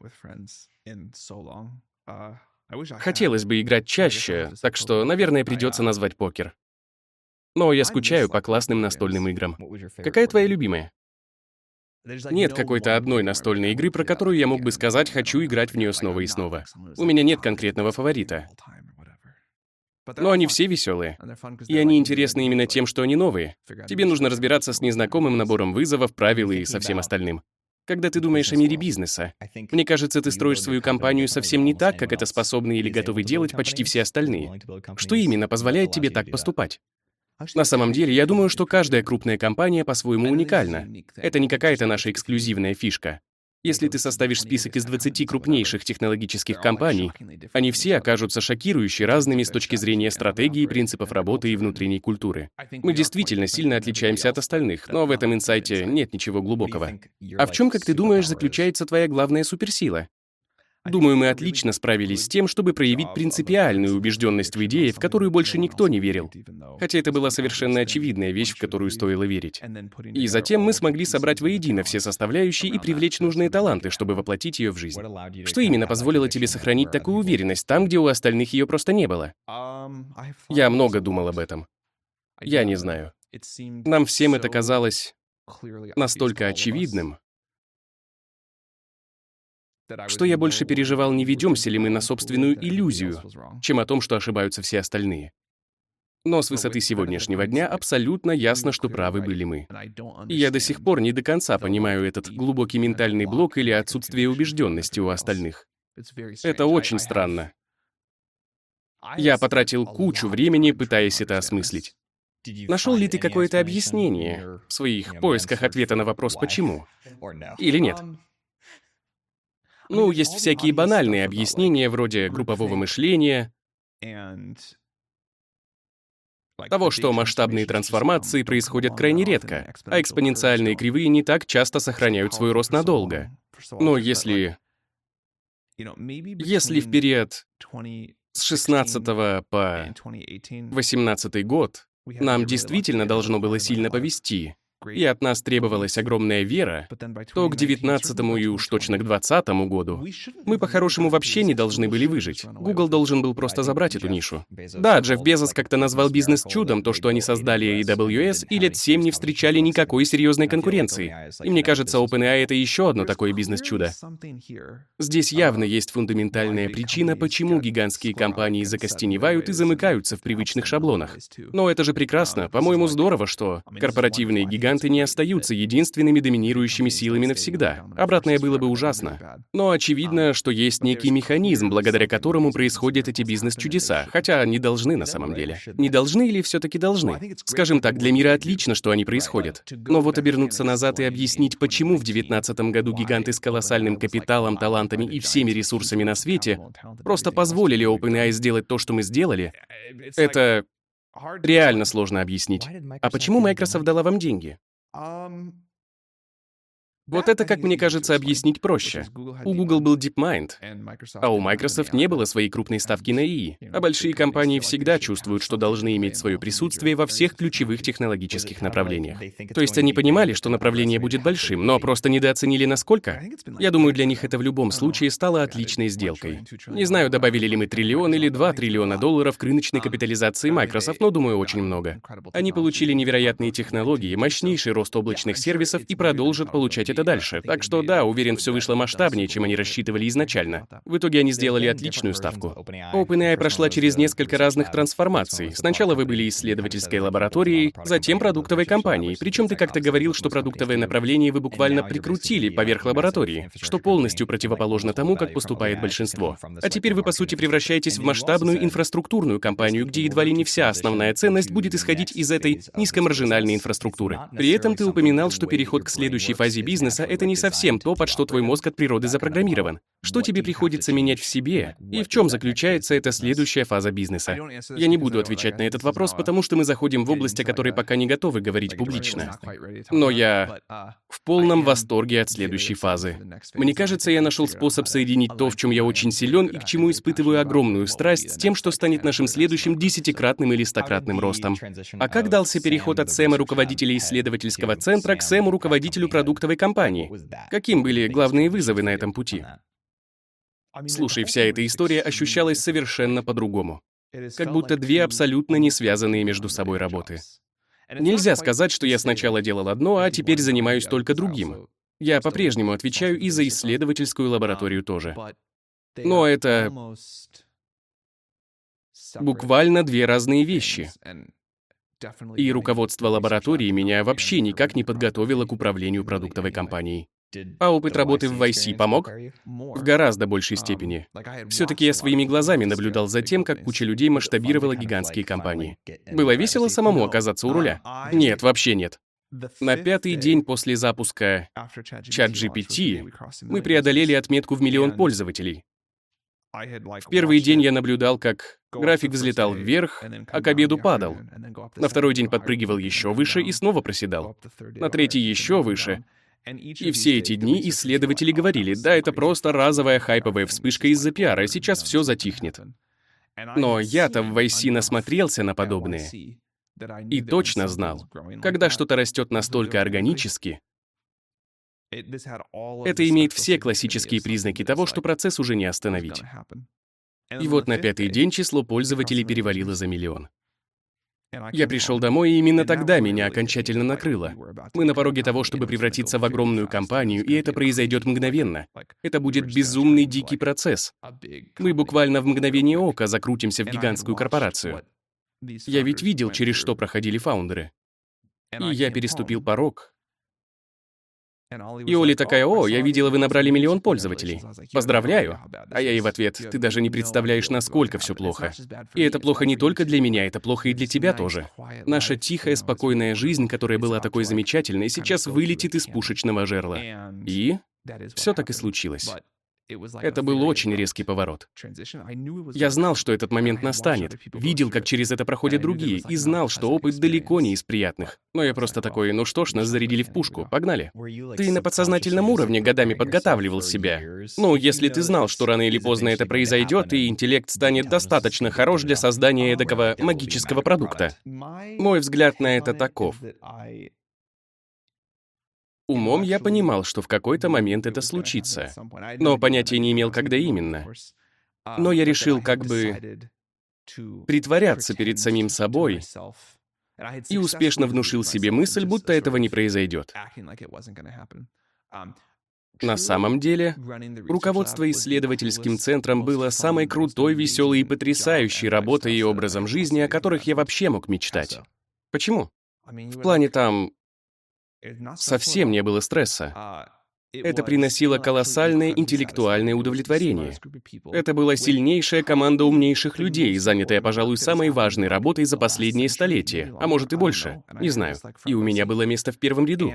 Хотелось бы играть чаще, так что, наверное, придется назвать покер. Но я скучаю по классным настольным играм. Какая твоя любимая? Нет какой-то одной настольной игры, про которую я мог бы сказать, хочу играть в нее снова и снова. У меня нет конкретного фаворита. Но они все веселые. И они интересны именно тем, что они новые. Тебе нужно разбираться с незнакомым набором вызовов, правил и со всем остальным. Когда ты думаешь о мире бизнеса, мне кажется, ты строишь свою компанию совсем не так, как это способны или готовы делать почти все остальные. Что именно позволяет тебе так поступать? На самом деле, я думаю, что каждая крупная компания по-своему уникальна. Это не какая-то наша эксклюзивная фишка. Если ты составишь список из 20 крупнейших технологических компаний, они все окажутся шокирующе разными с точки зрения стратегии, принципов работы и внутренней культуры. Мы действительно сильно отличаемся от остальных, но в этом инсайте нет ничего глубокого. А в чем, как ты думаешь, заключается твоя главная суперсила? Думаю, мы отлично справились с тем, чтобы проявить принципиальную убежденность в идее, в которую больше никто не верил. Хотя это была совершенно очевидная вещь, в которую стоило верить. И затем мы смогли собрать воедино все составляющие и привлечь нужные таланты, чтобы воплотить ее в жизнь. Что именно позволило тебе сохранить такую уверенность там, где у остальных ее просто не было? Я много думал об этом. Я не знаю. Нам всем это казалось настолько очевидным, что я больше переживал, не ведемся ли мы на собственную иллюзию, чем о том, что ошибаются все остальные. Но с высоты сегодняшнего дня абсолютно ясно, что правы были мы. И я до сих пор не до конца понимаю этот глубокий ментальный блок или отсутствие убежденности у остальных. Это очень странно. Я потратил кучу времени, пытаясь это осмыслить. Нашел ли ты какое-то объяснение в своих поисках ответа на вопрос «почему?» Или нет? Ну, есть всякие банальные объяснения, вроде группового мышления, того, что масштабные трансформации происходят крайне редко, а экспоненциальные кривые не так часто сохраняют свой рост надолго. Но если в период с 16 по 18 год нам действительно должно было сильно повезти, и от нас требовалась огромная вера, то к 19-му и уж точно к 20-му году мы по-хорошему вообще не должны были выжить. Google должен был просто забрать эту нишу. Да, Джефф Безос как-то назвал бизнес чудом то, что они создали AWS, и лет 7 не встречали никакой серьезной конкуренции. И мне кажется, OpenAI — это еще одно такое бизнес-чудо. Здесь явно есть фундаментальная причина, почему гигантские компании закостеневают и замыкаются в привычных шаблонах. Но это же прекрасно, по-моему, здорово, что корпоративные гиганты не остаются единственными доминирующими силами навсегда. Обратное было бы ужасно. Но очевидно, что есть некий механизм, благодаря которому происходят эти бизнес-чудеса, хотя не должны на самом деле. Не должны или все-таки должны? Скажем так, для мира отлично, что они происходят. Но вот обернуться назад и объяснить, почему в 2019 году гиганты с колоссальным капиталом, талантами и всеми ресурсами на свете просто позволили OpenAI сделать то, что мы сделали, это реально сложно объяснить. А почему Microsoft дала вам деньги? Вот это, как мне кажется, объяснить проще. У Google был DeepMind, а у Microsoft не было своей крупной ставки на ИИ. А большие компании всегда чувствуют, что должны иметь свое присутствие во всех ключевых технологических направлениях. То есть они понимали, что направление будет большим, но просто недооценили насколько? Я думаю, для них это в любом случае стало отличной сделкой. Не знаю, добавили ли мы триллион или 2 триллиона долларов к рыночной капитализации Microsoft, но, думаю, очень много. Они получили невероятные технологии, мощнейший рост облачных сервисов и продолжат получать это дальше. Так что да, уверен, все вышло масштабнее, чем они рассчитывали изначально. В итоге они сделали отличную ставку. OpenAI прошла через несколько разных трансформаций. Сначала вы были исследовательской лабораторией, затем продуктовой компанией. Причем ты как-то говорил, что продуктовое направление вы буквально прикрутили поверх лаборатории, что полностью противоположно тому, как поступает большинство. А теперь вы, по сути, превращаетесь в масштабную инфраструктурную компанию, где едва ли не вся основная ценность будет исходить из этой низкомаржинальной инфраструктуры. При этом ты упоминал, что переход к следующей фазе бизнеса — это не совсем то, под что твой мозг от природы запрограммирован. Что тебе приходится менять в себе? И в чем заключается эта следующая фаза бизнеса? Я не буду отвечать на этот вопрос, потому что мы заходим в область, о которой пока не готовы говорить публично. Но я в полном восторге от следующей фазы. Мне кажется, я нашел способ соединить то, в чем я очень силен и к чему испытываю огромную страсть, с тем, что станет нашим следующим 10-кратным или 100-кратным ростом. А как дался переход от Сэма, руководителя исследовательского центра, к Сэму, руководителю продуктовой компании? Каким были главные вызовы на этом пути? Слушай, вся эта история ощущалась совершенно по-другому. Как будто две абсолютно не связанные между собой работы. Нельзя сказать, что я сначала делал одно, а теперь занимаюсь только другим. Я по-прежнему отвечаю и за исследовательскую лабораторию тоже. Но это буквально две разные вещи. И руководство лаборатории меня вообще никак не подготовило к управлению продуктовой компанией. А опыт работы в YC помог? В гораздо большей степени. Все-таки я своими глазами наблюдал за тем, как куча людей масштабировала гигантские компании. Было весело самому оказаться у руля? Нет, вообще нет. На 5-й день после запуска ChatGPT мы преодолели отметку в 1 миллион пользователей. В первый день я наблюдал, как график взлетал вверх, а к обеду падал. На второй день подпрыгивал еще выше и снова проседал. На третий еще выше. И все эти дни исследователи говорили, да, это просто разовая хайповая вспышка из-за пиара, сейчас все затихнет. Но я-то в YC насмотрелся на подобное. И точно знал, когда что-то растет настолько органически, это имеет все классические признаки того, что процесс уже не остановить. И вот на 5-й день число пользователей перевалило за 1 миллион. Я пришел домой, и именно тогда меня окончательно накрыло. Мы на пороге того, чтобы превратиться в огромную компанию, и это произойдет мгновенно. Это будет безумный дикий процесс. Мы буквально в мгновение ока закрутимся в гигантскую корпорацию. Я ведь видел, через что проходили фаундеры. И я переступил порог. И Оли такая: «О, я видела, вы набрали 1 миллион пользователей. Поздравляю». А я ей в ответ: «Ты даже не представляешь, насколько все плохо. И это плохо не только для меня, это плохо и для тебя тоже. Наша тихая, спокойная жизнь, которая была такой замечательной, сейчас вылетит из пушечного жерла». И все так и случилось. Это был очень резкий поворот. Я знал, что этот момент настанет, видел, как через это проходят другие, и знал, что опыт далеко не из приятных. Но я просто такой: ну что ж, нас зарядили в пушку, погнали. Ты на подсознательном уровне годами подготавливал себя. Ну, если ты знал, что рано или поздно это произойдет, и интеллект станет достаточно хорош для создания эдакого магического продукта. Мой взгляд на это таков. Умом я понимал, что в какой-то момент это случится, но понятия не имел, когда именно. Но я решил как бы притворяться перед самим собой и успешно внушил себе мысль, будто этого не произойдет. На самом деле, руководство исследовательским центром было самой крутой, веселой и потрясающей работой и образом жизни, о которых я вообще мог мечтать. Почему? В плане там совсем не было стресса. Это приносило колоссальное интеллектуальное удовлетворение. Это была сильнейшая команда умнейших людей, занятая, пожалуй, самой важной работой за последние столетия, а может и больше, не знаю. И у меня было место в первом ряду.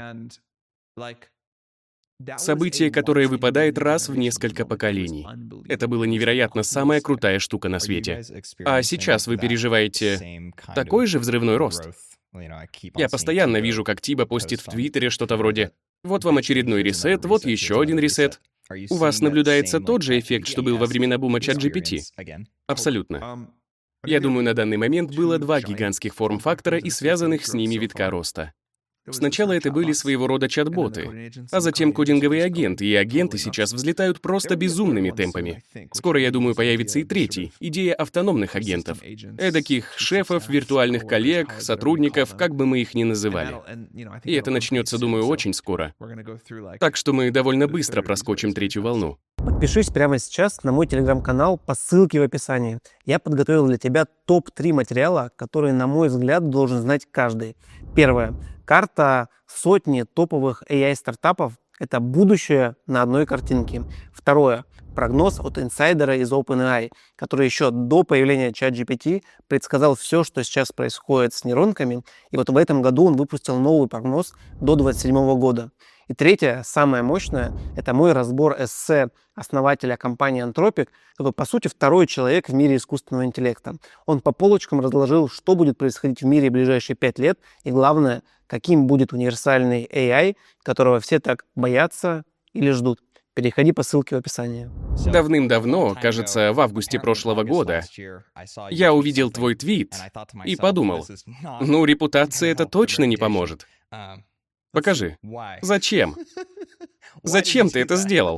Событие, которое выпадает раз в несколько поколений. Это было невероятно самая крутая штука на свете. А сейчас вы переживаете такой же взрывной рост? Я постоянно вижу, как Тиба постит в Твиттере что-то вроде: «Вот вам очередной ресет, вот еще один ресет». У вас наблюдается тот же эффект, что был во времена бума ChatGPT? Абсолютно. Я думаю, на данный момент было 2 гигантских форм-фактора и связанных с ними витка роста. Сначала это были своего рода чат-боты, а затем кодинговые агенты, и агенты сейчас взлетают просто безумными темпами. Скоро, я думаю, появится и третий — идея автономных агентов. Эдаких шефов, виртуальных коллег, сотрудников, как бы мы их ни называли. И это начнется, думаю, очень скоро. Так что мы довольно быстро проскочим 3-ю волну. Подпишись прямо сейчас на мой телеграм-канал по ссылке в описании. Я подготовил для тебя топ-3 материала, которые, на мой взгляд, должен знать каждый. Первое. Карта сотни топовых AI-стартапов — это будущее на одной картинке. Второе. Прогноз от инсайдера из OpenAI, который еще до появления ChatGPT предсказал все, что сейчас происходит с нейронками, и вот в этом году он выпустил новый прогноз до 2027 года. И третье, самое мощное, это мой разбор эссе основателя компании Anthropic, который, по сути, второй человек в мире искусственного интеллекта. Он по полочкам разложил, что будет происходить в мире в ближайшие 5 лет, и главное, каким будет универсальный AI, которого все так боятся или ждут. Переходи по ссылке в описании. Давным-давно, кажется, в августе прошлого года, я увидел твой твит и подумал: ну, репутации это точно не поможет. Покажи. Зачем? Зачем ты это сделал?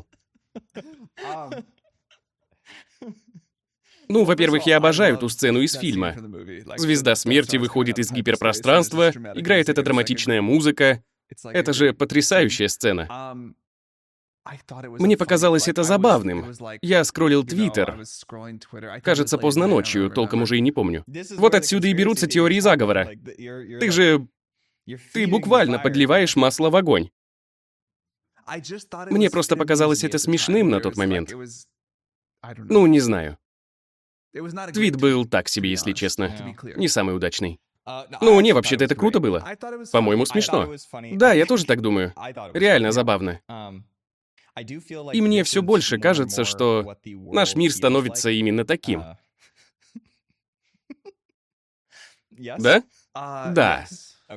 Ну, во-первых, я обожаю ту сцену из фильма. Звезда смерти выходит из гиперпространства, играет эта драматичная музыка, Это же потрясающая сцена. Мне показалось это забавным. Я скроллил Твиттер. Кажется, поздно ночью, толком уже и не помню. Вот отсюда и берутся теории заговора. Ты буквально подливаешь масло в огонь. Мне просто показалось это смешным на тот момент. Ну, не знаю. Твит был так себе, если честно. Не самый удачный. Ну, не, вообще-то это круто было. По-моему, смешно. Да, я тоже так думаю. Реально забавно. И мне все больше кажется, что наш мир становится именно таким. Да? Да.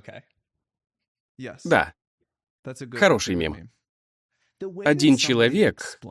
Да. Хороший мем. Один человек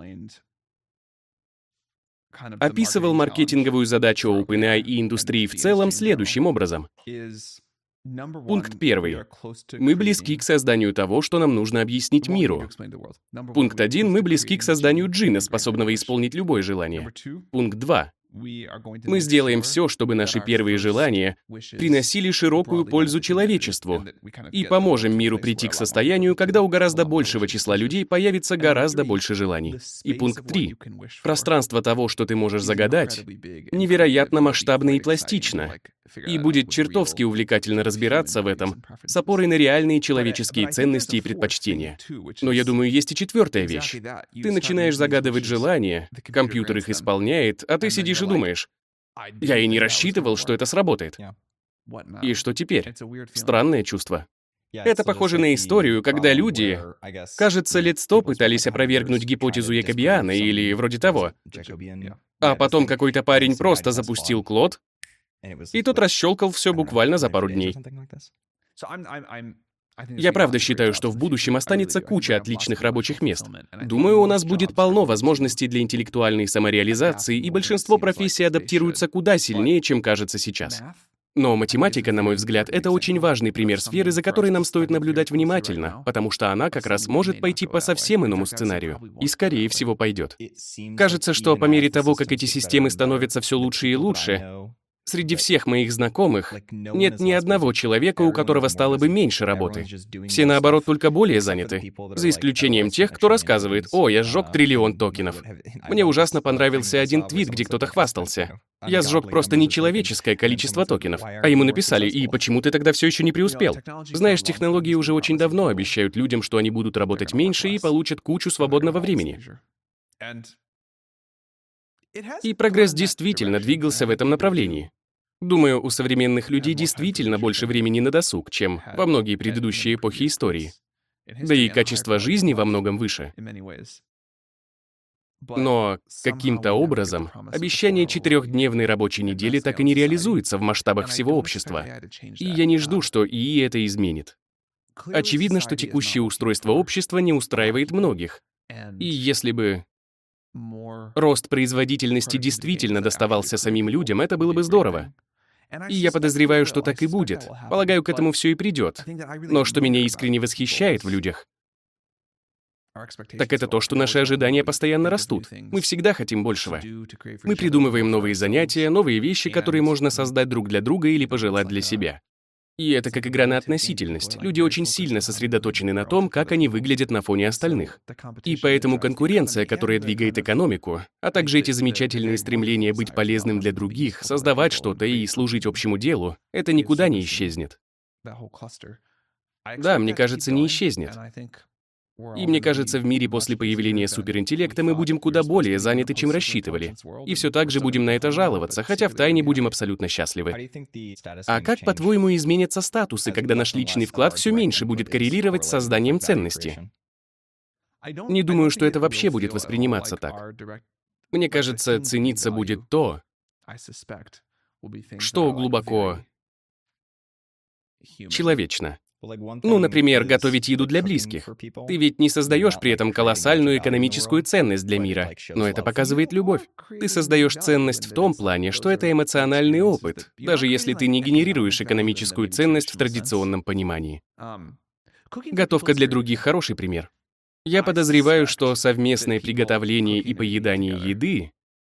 описывал маркетинговую задачу OpenAI и индустрии в целом следующим образом. Пункт 1. Мы близки к созданию того, что нам нужно объяснить миру. Пункт 1. Мы близки к созданию джинна, способного исполнить любое желание. Пункт 2. Мы сделаем все, чтобы наши первые желания приносили широкую пользу человечеству и поможем миру прийти к состоянию, когда у гораздо большего числа людей появится гораздо больше желаний. И пункт 3. Пространство того, что ты можешь загадать, невероятно масштабно и пластично, и будет чертовски увлекательно разбираться в этом с опорой на реальные человеческие ценности и предпочтения. Но я думаю, есть и четвертая вещь. Ты начинаешь загадывать желания, компьютер их исполняет, а ты сидишь и думаешь, я и не рассчитывал, что это сработает. И что теперь? Странное чувство. Это похоже на историю, когда люди, кажется, лет 100 пытались опровергнуть гипотезу Якобиана или вроде того. А потом какой-то парень просто запустил Клод, и тот расщелкал все буквально за пару дней. Я правда считаю, что в будущем останется куча отличных рабочих мест. Думаю, у нас будет полно возможностей для интеллектуальной самореализации, и большинство профессий адаптируются куда сильнее, чем кажется сейчас. Но математика, на мой взгляд, это очень важный пример сферы, за которой нам стоит наблюдать внимательно, потому что она как раз может пойти по совсем иному сценарию, и, скорее всего, пойдет. Кажется, что по мере того, как эти системы становятся все лучше и лучше, среди всех моих знакомых нет ни одного человека, у которого стало бы меньше работы. Все, наоборот, только более заняты. За исключением тех, кто рассказывает: «О, я сжег 1 триллион токенов». Мне ужасно понравился один твит, где кто-то хвастался. Я сжег просто нечеловеческое количество токенов. А ему написали: «И почему ты тогда все еще не преуспел?» Знаешь, технологии уже очень давно обещают людям, что они будут работать меньше и получат кучу свободного времени. И прогресс действительно двигался в этом направлении. Думаю, у современных людей действительно больше времени на досуг, чем во многие предыдущие эпохи истории. Да и качество жизни во многом выше. Но каким-то образом обещание 4-дневной рабочей недели так и не реализуется в масштабах всего общества. И я не жду, что ИИ это изменит. Очевидно, что текущее устройство общества не устраивает многих. И если бы рост производительности действительно доставался самим людям, это было бы здорово. И я подозреваю, что так и будет. Полагаю, к этому все и придет. Но что меня искренне восхищает в людях, так это то, что наши ожидания постоянно растут. Мы всегда хотим большего. Мы придумываем новые занятия, новые вещи, которые можно создать друг для друга или пожелать для себя. И это как игра на относительность. Люди очень сильно сосредоточены на том, как они выглядят на фоне остальных. И поэтому конкуренция, которая двигает экономику, а также эти замечательные стремления быть полезным для других, создавать что-то и служить общему делу, это никуда не исчезнет. Да, мне кажется, не исчезнет. И мне кажется, в мире после появления суперинтеллекта мы будем куда более заняты, чем рассчитывали. И все так же будем на это жаловаться, хотя втайне будем абсолютно счастливы. А как, по-твоему, изменятся статусы, когда наш личный вклад все меньше будет коррелировать с созданием ценности? Не думаю, что это вообще будет восприниматься так. Мне кажется, цениться будет то, что глубоко человечно. Ну, например, готовить еду для близких. Ты ведь не создаешь при этом колоссальную экономическую ценность для мира, но это показывает любовь. Ты создаешь ценность в том плане, что это эмоциональный опыт, даже если ты не генерируешь экономическую ценность в традиционном понимании. Готовка для других — хороший пример. Я подозреваю, что совместное приготовление и поедание еды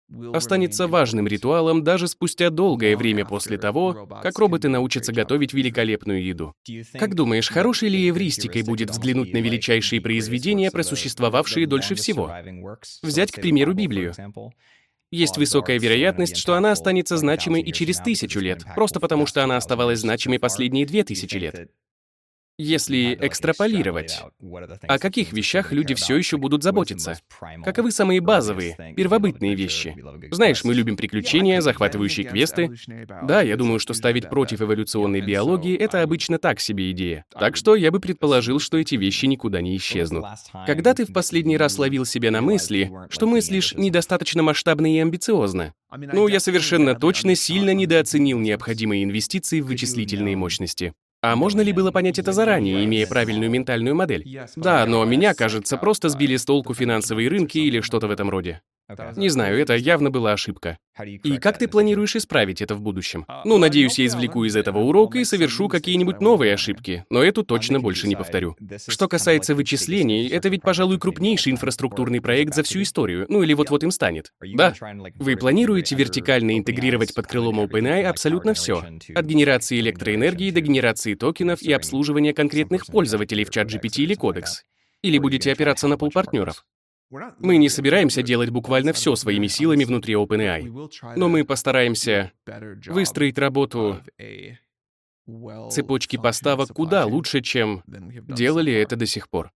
останется важным ритуалом даже спустя долгое время после того, как роботы научатся готовить великолепную еду. Как думаешь, хорошей ли эвристикой будет взглянуть на величайшие произведения, просуществовавшие дольше всего? Взять, к примеру, Библию. Есть высокая вероятность, что она останется значимой и через 1000 лет, просто потому что она оставалась значимой последние 2000 лет. Если экстраполировать, о каких вещах люди все еще будут заботиться? Каковы самые базовые, первобытные вещи? Знаешь, мы любим приключения, захватывающие квесты. Да, я думаю, что ставить против эволюционной биологии — это обычно так себе идея. Так что я бы предположил, что эти вещи никуда не исчезнут. Когда ты в последний раз ловил себя на мысли, что мыслишь недостаточно масштабно и амбициозно? Ну, я совершенно точно сильно недооценил необходимые инвестиции в вычислительные мощности. А можно ли было понять это заранее, имея правильную ментальную модель? Да, но меня, кажется, просто сбили с толку финансовые рынки или что-то в этом роде. Не знаю, это явно была ошибка. И как ты планируешь исправить это в будущем? Ну, надеюсь, я извлеку из этого урок и совершу какие-нибудь новые ошибки, но эту точно больше не повторю. Что касается вычислений, это ведь, пожалуй, крупнейший инфраструктурный проект за всю историю, ну или вот-вот им станет. Да. Вы планируете вертикально интегрировать под крылом OpenAI абсолютно все, от генерации электроэнергии до генерации токенов и обслуживания конкретных пользователей в ChatGPT или Codex? Или будете опираться на пул-партнеров? Мы не собираемся делать буквально все своими силами внутри OpenAI, но мы постараемся выстроить работу цепочки поставок куда лучше, чем делали это до сих пор.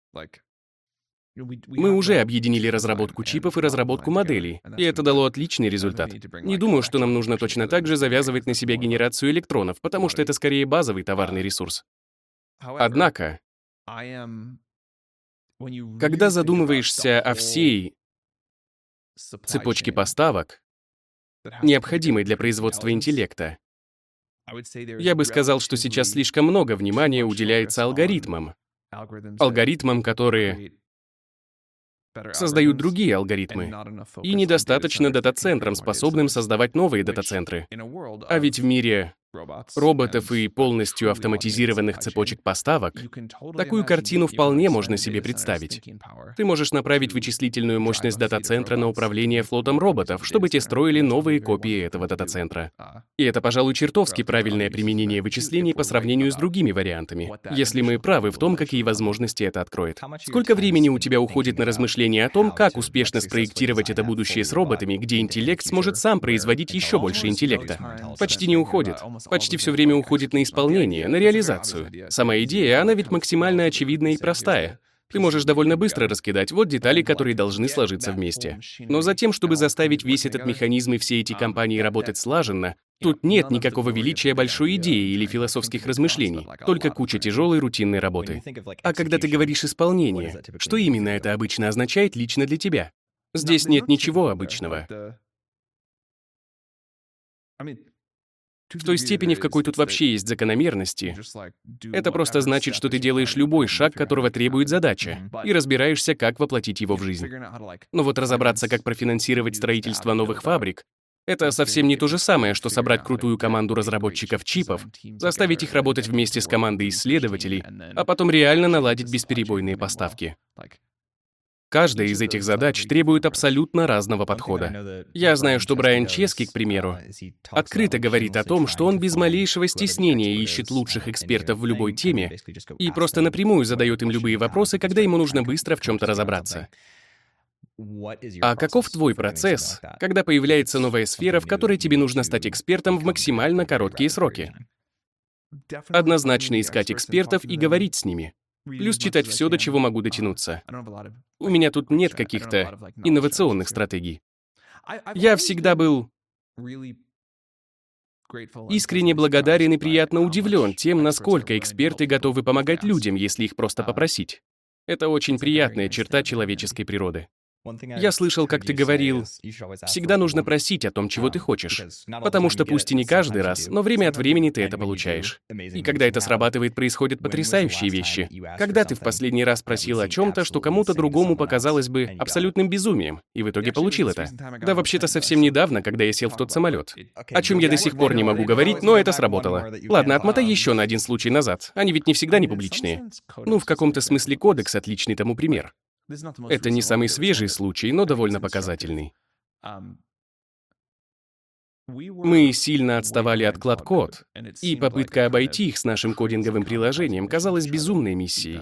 Мы уже объединили разработку чипов и разработку моделей, и это дало отличный результат. Не думаю, что нам нужно точно так же завязывать на себя генерацию электронов, потому что это скорее базовый товарный ресурс. Однако, когда задумываешься о всей цепочке поставок, необходимой для производства интеллекта, я бы сказал, что сейчас слишком много внимания уделяется алгоритмам. Алгоритмам, которые создают другие алгоритмы, и недостаточно дата-центрам, способным создавать новые дата-центры. А ведь в мире роботов и полностью автоматизированных цепочек поставок, такую картину вполне можно себе представить. Ты можешь направить вычислительную мощность дата-центра на управление флотом роботов, чтобы те строили новые копии этого дата-центра. И это, пожалуй, чертовски правильное применение вычислений по сравнению с другими вариантами, если мы правы в том, какие возможности это откроет. Сколько времени у тебя уходит на размышления о том, как успешно спроектировать это будущее с роботами, где интеллект сможет сам производить еще больше интеллекта? Почти не уходит. Почти все время уходит на исполнение, на реализацию. Сама идея, она ведь максимально очевидная и простая. Ты можешь довольно быстро раскидать вот детали, которые должны сложиться вместе. Но затем, чтобы заставить весь этот механизм и все эти компании работать слаженно, тут нет никакого величия большой идеи или философских размышлений, только куча тяжелой рутинной работы. А когда ты говоришь «исполнение», что именно это обычно означает лично для тебя? Здесь нет ничего обычного. В той степени, в какой тут вообще есть закономерности, это просто значит, что ты делаешь любой шаг, которого требует задача, и разбираешься, как воплотить его в жизнь. Но вот разобраться, как профинансировать строительство новых фабрик, это совсем не то же самое, что собрать крутую команду разработчиков чипов, заставить их работать вместе с командой исследователей, а потом реально наладить бесперебойные поставки. Каждая из этих задач требует абсолютно разного подхода. Я знаю, что Брайан Чески, к примеру, открыто говорит о том, что он без малейшего стеснения ищет лучших экспертов в любой теме и просто напрямую задает им любые вопросы, когда ему нужно быстро в чем-то разобраться. А каков твой процесс, когда появляется новая сфера, в которой тебе нужно стать экспертом в максимально короткие сроки? Однозначно искать экспертов и говорить с ними. Плюс читать все, до чего могу дотянуться. У меня тут нет каких-то инновационных стратегий. Я всегда был искренне благодарен и приятно удивлен тем, насколько эксперты готовы помогать людям, если их просто попросить. Это очень приятная черта человеческой природы. Я слышал, как ты говорил, всегда нужно просить о том, чего ты хочешь, потому что пусть и не каждый раз, но время от времени ты это получаешь. И когда это срабатывает, происходят потрясающие вещи. Когда ты в последний раз просил о чем-то, что кому-то другому показалось бы абсолютным безумием, и в итоге получил это. Да, вообще-то совсем недавно, когда я сел в тот самолет. О чем я до сих пор не могу говорить, но это сработало. Ладно, отмотай еще на один случай назад. Они ведь не всегда не публичные. Ну, в каком-то смысле Кодекс — отличный тому пример. Это не самый свежий случай, но довольно показательный. Мы сильно отставали от Cloud-Code, и попытка обойти их с нашим кодинговым приложением казалась безумной миссией.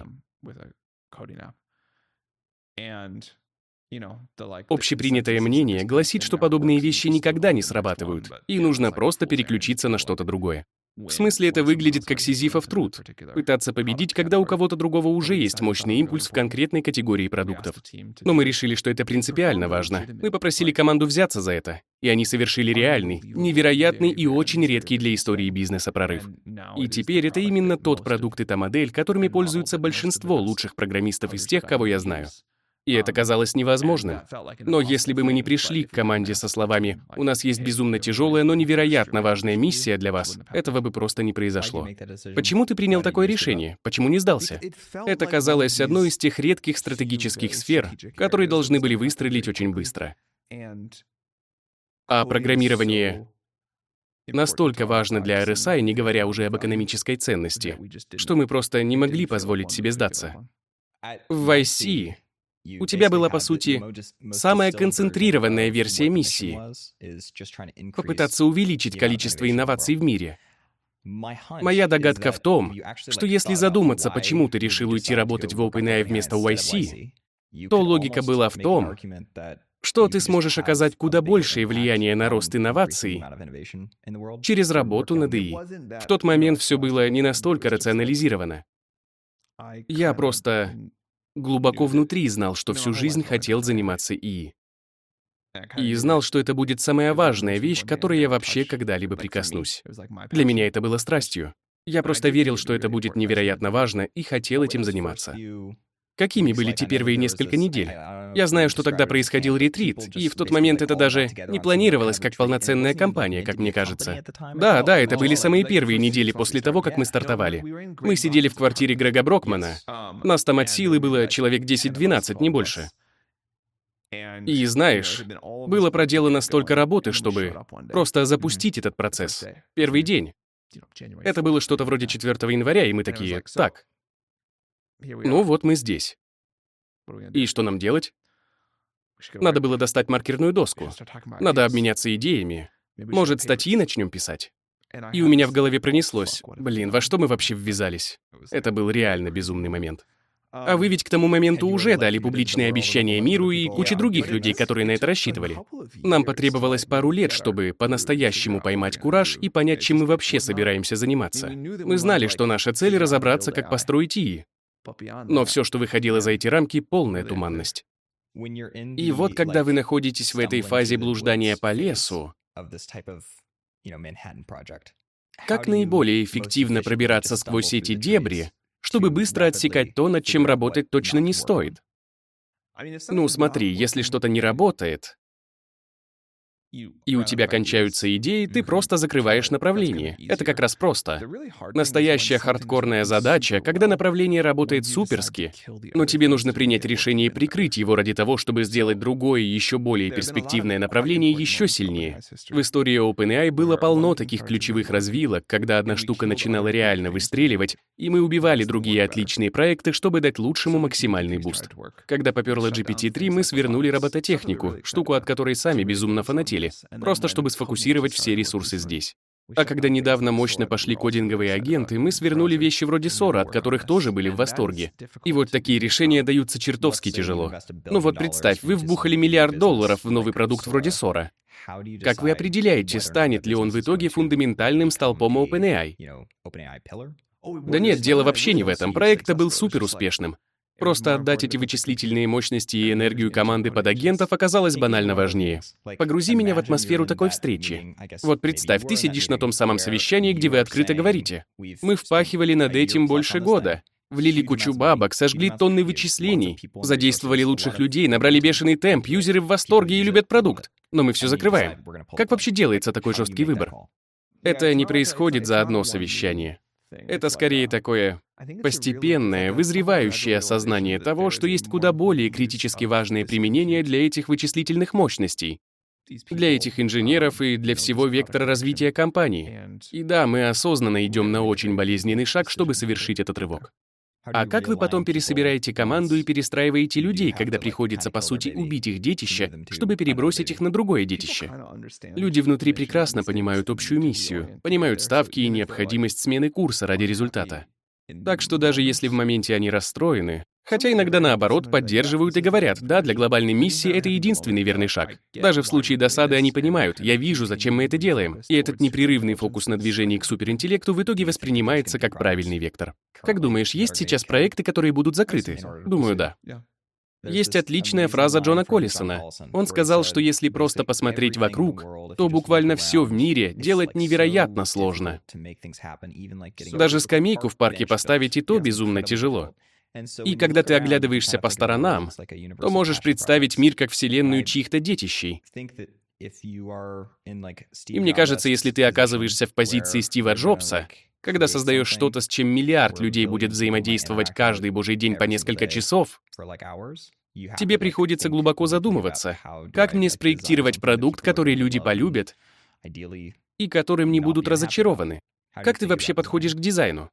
Общепринятое мнение гласит, что подобные вещи никогда не срабатывают, и нужно просто переключиться на что-то другое. В смысле, это выглядит как сизифов труд. Пытаться победить, когда у кого-то другого уже есть мощный импульс в конкретной категории продуктов. Но мы решили, что это принципиально важно. Мы попросили команду взяться за это, и они совершили реальный, невероятный и очень редкий для истории бизнеса прорыв. И теперь это именно тот продукт и та модель, которыми пользуются большинство лучших программистов из тех, кого я знаю. И это казалось невозможным. Но если бы мы не пришли к команде со словами «У нас есть безумно тяжелая, но невероятно важная миссия для вас», этого бы просто не произошло. Почему ты принял такое решение? Почему не сдался? Это казалось одной из тех редких стратегических сфер, которые должны были выстрелить очень быстро. А программирование настолько важно для RSI, не говоря уже об экономической ценности, что мы просто не могли позволить себе сдаться. В YC у тебя была, по сути, самая концентрированная версия миссии — попытаться увеличить количество инноваций в мире. Моя догадка в том, что если задуматься, почему ты решил уйти работать в OpenAI вместо YC, то логика была в том, что ты сможешь оказать куда большее влияние на рост инноваций через работу над ИИ. В тот момент все было не настолько рационализировано. Я просто глубоко внутри знал, что всю жизнь хотел заниматься ИИ. И знал, что это будет самая важная вещь, к которой я вообще когда-либо прикоснусь. Для меня это было страстью. Я просто верил, что это будет невероятно важно, и хотел этим заниматься. Какими были те первые несколько недель? Я знаю, что тогда происходил ретрит, и в тот момент это даже не планировалось как полноценная кампания, как мне кажется. Да, это были самые первые недели после того, как мы стартовали. Мы сидели в квартире Грега Брокмана. Нас там от силы было человек 10-12, не больше. И знаешь, было проделано столько работы, чтобы просто запустить этот процесс. Первый день. Это было что-то вроде 4 января, и мы такие, так, ну вот мы здесь. И что нам делать? Надо было достать маркерную доску. Надо обменяться идеями. Может, статьи начнем писать? И у меня в голове пронеслось. Блин, во что мы вообще ввязались? Это был реально безумный момент. А вы ведь к тому моменту уже дали публичные обещания миру и куче других людей, которые на это рассчитывали. Нам потребовалось пару лет, чтобы по-настоящему поймать кураж и понять, чем мы вообще собираемся заниматься. Мы знали, что наша цель — разобраться, как построить ИИ. Но все, что выходило за эти рамки, полная туманность. И вот когда вы находитесь в этой фазе блуждания по лесу, как наиболее эффективно пробираться сквозь эти дебри, чтобы быстро отсекать то, над чем работать точно не стоит? Ну, смотри, если что-то не работает, и у тебя кончаются идеи, ты просто закрываешь направление. Это как раз просто. Настоящая хардкорная задача, когда направление работает суперски, но тебе нужно принять решение и прикрыть его ради того, чтобы сделать другое, еще более перспективное направление еще сильнее. В истории OpenAI было полно таких ключевых развилок, когда одна штука начинала реально выстреливать, и мы убивали другие отличные проекты, чтобы дать лучшему максимальный буст. Когда попёрла GPT-3, мы свернули робототехнику, штуку, от которой сами безумно фанатели, просто чтобы сфокусировать все ресурсы здесь. А когда недавно мощно пошли кодинговые агенты, мы свернули вещи вроде Сора, от которых тоже были в восторге. И вот такие решения даются чертовски тяжело. Ну вот представь, вы вбухали $1 миллиард в новый продукт вроде Сора. Как вы определяете, станет ли он в итоге фундаментальным столпом OpenAI? Да нет, дело вообще не в этом. Проект был супер успешным. Просто отдать эти вычислительные мощности и энергию команды под агентов оказалось банально важнее. Погрузи меня в атмосферу такой встречи. Вот представь, ты сидишь на том самом совещании, где вы открыто говорите. Мы впахивали над этим больше года. Влили кучу бабок, сожгли тонны вычислений, задействовали лучших людей, набрали бешеный темп, юзеры в восторге и любят продукт. Но мы все закрываем. Как вообще делается такой жесткий выбор? Это не происходит за одно совещание. Это скорее такое постепенное, вызревающее осознание того, что есть куда более критически важные применения для этих вычислительных мощностей, для этих инженеров и для всего вектора развития компании. И да, мы осознанно идем на очень болезненный шаг, чтобы совершить этот рывок. А как вы потом пересобираете команду и перестраиваете людей, когда приходится, по сути, убить их детище, чтобы перебросить их на другое детище? Люди внутри прекрасно понимают общую миссию, понимают ставки и необходимость смены курса ради результата. Так что даже если в моменте они расстроены, хотя иногда наоборот поддерживают и говорят, да, для глобальной миссии это единственный верный шаг. Даже в случае досады они понимают, я вижу, зачем мы это делаем, и этот непрерывный фокус на движении к суперинтеллекту в итоге воспринимается как правильный вектор. Как думаешь, есть сейчас проекты, которые будут закрыты? Думаю, да. Есть отличная фраза Джона Коллисона. Он сказал, что если просто посмотреть вокруг, то буквально все в мире делать невероятно сложно. Даже скамейку в парке поставить и то безумно тяжело. И когда ты оглядываешься по сторонам, то можешь представить мир как вселенную чьих-то детищей. И мне кажется, если ты оказываешься в позиции Стива Джобса, когда создаешь что-то, с чем миллиард людей будет взаимодействовать каждый божий день по несколько часов, тебе приходится глубоко задумываться, как мне спроектировать продукт, который люди полюбят, и которым не будут разочарованы. Как ты вообще подходишь к дизайну?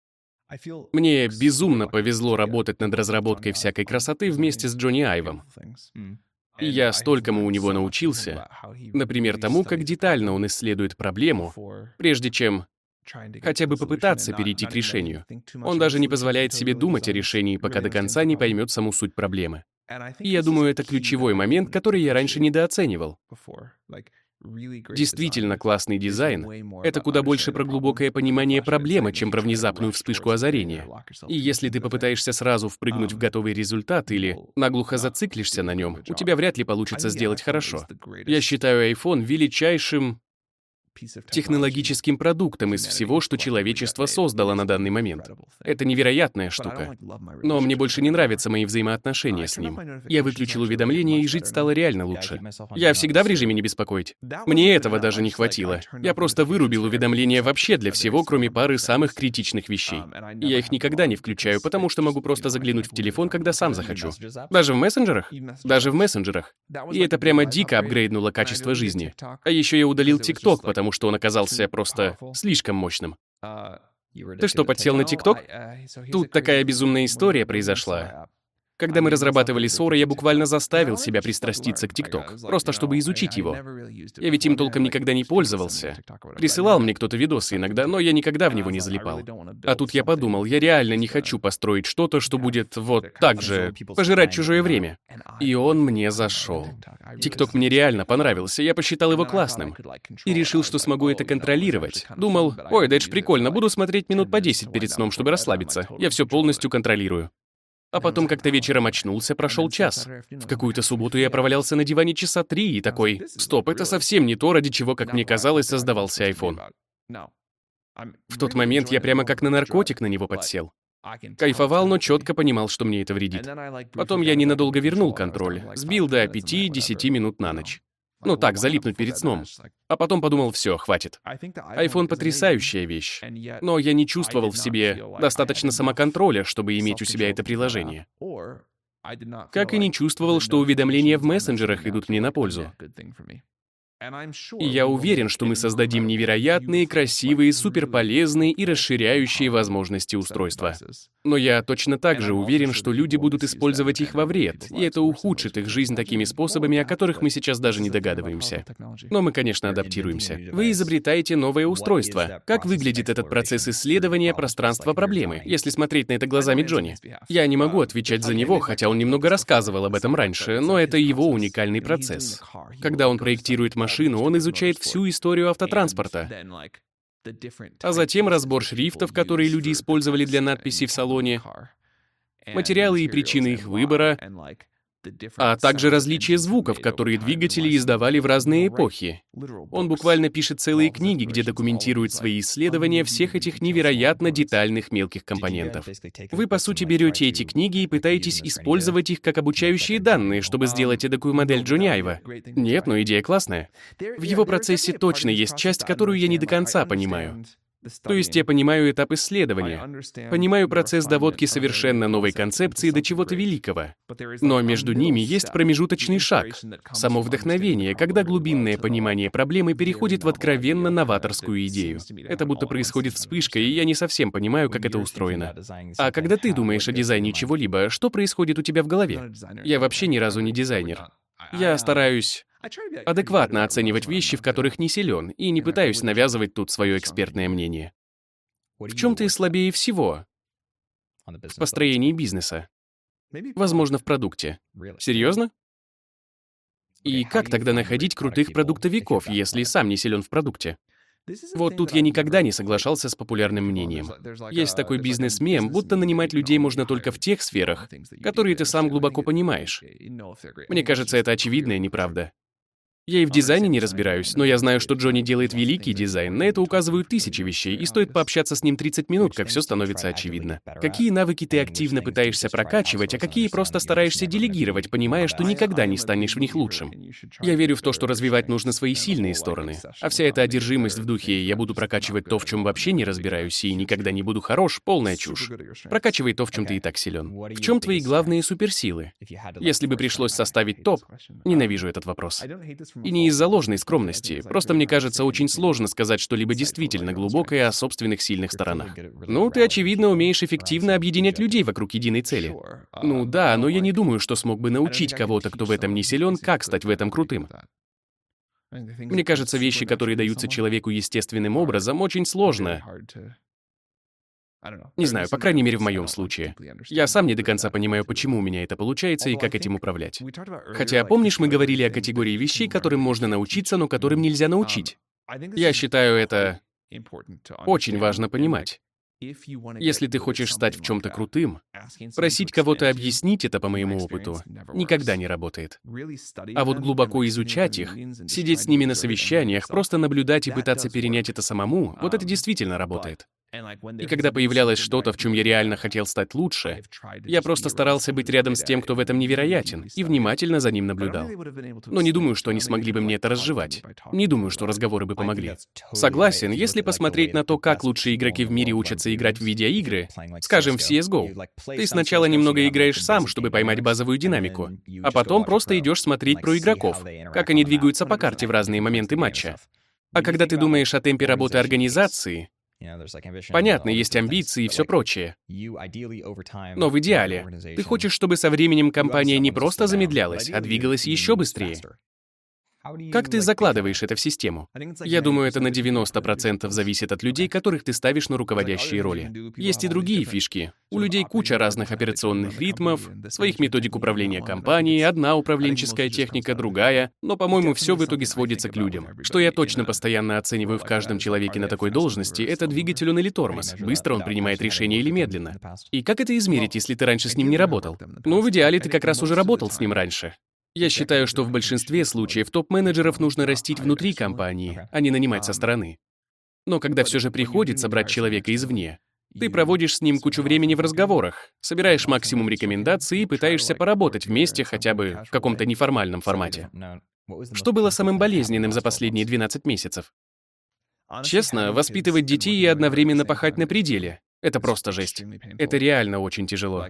Мне безумно повезло работать над разработкой всякой красоты вместе с Джонни Айвом. И я столькому у него научился. Например, тому, как детально он исследует проблему, прежде чем хотя бы попытаться перейти к решению. Он даже не позволяет себе думать о решении, пока до конца не поймет саму суть проблемы. И я думаю, это ключевой момент, который я раньше недооценивал. Действительно классный дизайн — это куда больше про глубокое понимание проблемы, чем про внезапную вспышку озарения. И если ты попытаешься сразу впрыгнуть в готовый результат или наглухо зациклишься на нем, у тебя вряд ли получится сделать хорошо. Я считаю iPhone величайшим технологическим продуктом из всего, что человечество создало на данный момент. Это невероятная штука. Но мне больше не нравятся мои взаимоотношения с ним. Я выключил уведомления, и жить стало реально лучше. Я всегда в режиме «не беспокоить». Мне этого даже не хватило. Я просто вырубил уведомления вообще для всего, кроме пары самых критичных вещей. И я их никогда не включаю, потому что могу просто заглянуть в телефон, когда сам захочу. Даже в мессенджерах? Даже в мессенджерах. И это прямо дико апгрейднуло качество жизни. А еще я удалил TikTok, потому что он оказался просто слишком мощным. Ты что, подсел на TikTok? Тут такая безумная история произошла. Когда мы разрабатывали Sora, я буквально заставил себя пристраститься к TikTok, просто чтобы изучить его. Я ведь им толком никогда не пользовался. Присылал мне кто-то видосы иногда, но я никогда в него не залипал. А тут я подумал, я реально не хочу построить что-то, что будет вот так же пожирать чужое время. И он мне зашел. TikTok мне реально понравился, я посчитал его классным. И решил, что смогу это контролировать. Думал, ой, да это ж прикольно, буду смотреть минут по 10 перед сном, чтобы расслабиться. Я все полностью контролирую. А потом как-то вечером очнулся, прошел час. В какую-то субботу я провалялся на диване часа 3 и такой, стоп, это совсем не то, ради чего, как мне казалось, создавался iPhone. В тот момент я прямо как на наркотик на него подсел. Кайфовал, но четко понимал, что мне это вредит. Потом я ненадолго вернул контроль, сбил до 5-10 минут на ночь. Ну так, залипнуть перед сном. А потом подумал, все, хватит. iPhone — потрясающая вещь. Но я не чувствовал в себе достаточно самоконтроля, чтобы иметь у себя это приложение. Как и не чувствовал, что уведомления в мессенджерах идут мне на пользу. И я уверен, что мы создадим невероятные, красивые, суперполезные и расширяющие возможности устройства. Но я точно так же уверен, что люди будут использовать их во вред, и это ухудшит их жизнь такими способами, о которых мы сейчас даже не догадываемся. Но мы, конечно, адаптируемся. Вы изобретаете новое устройство. Как выглядит этот процесс исследования пространства проблемы, если смотреть на это глазами Джонни? Я не могу отвечать за него, хотя он немного рассказывал об этом раньше, но это его уникальный процесс. Когда он проектирует машину, он изучает всю историю автотранспорта, а затем разбор шрифтов, которые люди использовали для надписей в салоне, материалы и причины их выбора, а также различия звуков, которые двигатели издавали в разные эпохи. Он буквально пишет целые книги, где документирует свои исследования всех этих невероятно детальных мелких компонентов. Вы, по сути, берете эти книги и пытаетесь использовать их как обучающие данные, чтобы сделать эдакую модель Джонни Айва. Нет, но идея классная. В его процессе точно есть часть, которую я не до конца понимаю. То есть я понимаю этап исследования, понимаю процесс доводки совершенно новой концепции до чего-то великого. Но между ними есть промежуточный шаг — само вдохновение, когда глубинное понимание проблемы переходит в откровенно новаторскую идею. Это будто происходит вспышка, и я не совсем понимаю, как это устроено. А когда ты думаешь о дизайне чего-либо, что происходит у тебя в голове? Я вообще ни разу не дизайнер. Я стараюсь адекватно оценивать вещи, в которых не силен, и не пытаюсь навязывать тут свое экспертное мнение. В чем ты слабее всего? В построении бизнеса. Возможно, в продукте. Серьезно? И как тогда находить крутых продуктовиков, если сам не силен в продукте? Вот тут я никогда не соглашался с популярным мнением. Есть такой бизнес-мем, будто нанимать людей можно только в тех сферах, которые ты сам глубоко понимаешь. Мне кажется, это очевидная неправда. Я и в дизайне не разбираюсь, но я знаю, что Джонни делает великий дизайн. На это указывают тысячи вещей, и стоит пообщаться с ним 30 минут, как все становится очевидно. Какие навыки ты активно пытаешься прокачивать, а какие просто стараешься делегировать, понимая, что никогда не станешь в них лучшим. Я верю в то, что развивать нужно свои сильные стороны. А вся эта одержимость в духе «я буду прокачивать то, в чем вообще не разбираюсь, и никогда не буду хорош» — полная чушь. Прокачивай то, в чем ты и так силен. В чем твои главные суперсилы? Если бы пришлось составить топ, ненавижу этот вопрос. И не из-за ложной скромности, просто мне кажется, очень сложно сказать что-либо действительно глубокое о собственных сильных сторонах. Ну, ты, очевидно, умеешь эффективно объединять людей вокруг единой цели. Ну да, но я не думаю, что смог бы научить кого-то, кто в этом не силен, как стать в этом крутым. Мне кажется, вещи, которые даются человеку естественным образом, очень сложно. Не знаю, по крайней мере, в моем случае. Я сам не до конца понимаю, почему у меня это получается и как этим управлять. Хотя, помнишь, мы говорили о категории вещей, которым можно научиться, но которым нельзя научить? Я считаю, это очень важно понимать. Если ты хочешь стать в чем-то крутым, просить кого-то объяснить это, по моему опыту, никогда не работает. А вот глубоко изучать их, сидеть с ними на совещаниях, просто наблюдать и пытаться перенять это самому, вот это действительно работает. И когда появлялось что-то, в чем я реально хотел стать лучше, я просто старался быть рядом с тем, кто в этом невероятен, и внимательно за ним наблюдал. Но не думаю, что они смогли бы мне это разжевать. Не думаю, что разговоры бы помогли. Согласен, если посмотреть на то, как лучшие игроки в мире учатся играть в видеоигры, скажем, в CSGO, ты сначала немного играешь сам, чтобы поймать базовую динамику, а потом просто идешь смотреть про игроков, как они двигаются по карте в разные моменты матча. А когда ты думаешь о темпе работы организации, понятно, есть амбиции и все прочее. Но в идеале ты хочешь, чтобы со временем компания не просто замедлялась, а двигалась еще быстрее. Как ты закладываешь это в систему? Я думаю, это на 90% зависит от людей, которых ты ставишь на руководящие роли. Есть и другие фишки. У людей куча разных операционных ритмов, своих методик управления компанией, одна управленческая техника, другая, но, по-моему, все в итоге сводится к людям. Что я точно постоянно оцениваю в каждом человеке на такой должности, это двигатель он или тормоз, быстро он принимает решение или медленно. И как это измерить, если ты раньше с ним не работал? Ну, в идеале ты как раз уже работал с ним раньше. Я считаю, что в большинстве случаев топ-менеджеров нужно растить внутри компании, а не нанимать со стороны. Но когда все же приходится брать человека извне, ты проводишь с ним кучу времени в разговорах, собираешь максимум рекомендаций и пытаешься поработать вместе хотя бы в каком-то неформальном формате. Что было самым болезненным за последние 12 месяцев? Честно, воспитывать детей и одновременно пахать на пределе — это просто жесть. Это реально очень тяжело.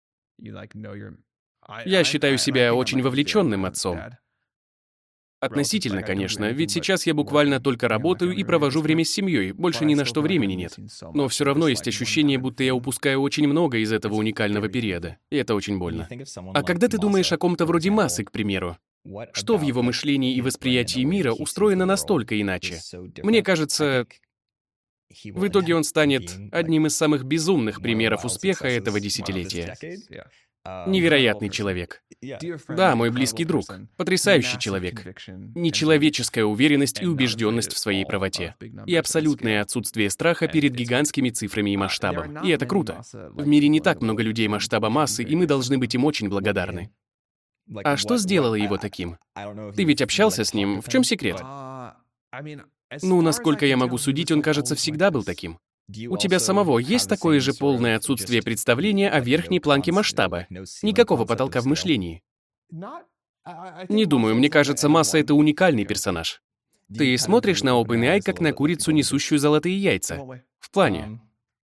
Я считаю себя очень вовлеченным отцом. Относительно, конечно, ведь сейчас я буквально только работаю и провожу время с семьей, больше ни на что времени нет. Но все равно есть ощущение, будто я упускаю очень много из этого уникального периода, и это очень больно. А когда ты думаешь о ком-то вроде Массы, к примеру, что в его мышлении и восприятии мира устроено настолько иначе? Мне кажется, в итоге он станет одним из самых безумных примеров успеха этого десятилетия. Невероятный человек. Да, мой близкий друг. Потрясающий человек. Нечеловеческая уверенность и убежденность в своей правоте. И абсолютное отсутствие страха перед гигантскими цифрами и масштабом. И это круто. В мире не так много людей масштаба Массы, и мы должны быть им очень благодарны. А что сделало его таким? Ты ведь общался с ним. В чем секрет? Ну, насколько я могу судить, он, кажется, всегда был таким. У тебя самого есть такое же полное отсутствие представления о верхней планке масштаба? Никакого потолка в мышлении? Не думаю, мне кажется, Масса — это уникальный персонаж. Ты смотришь на OpenAI как на курицу, несущую золотые яйца. В плане.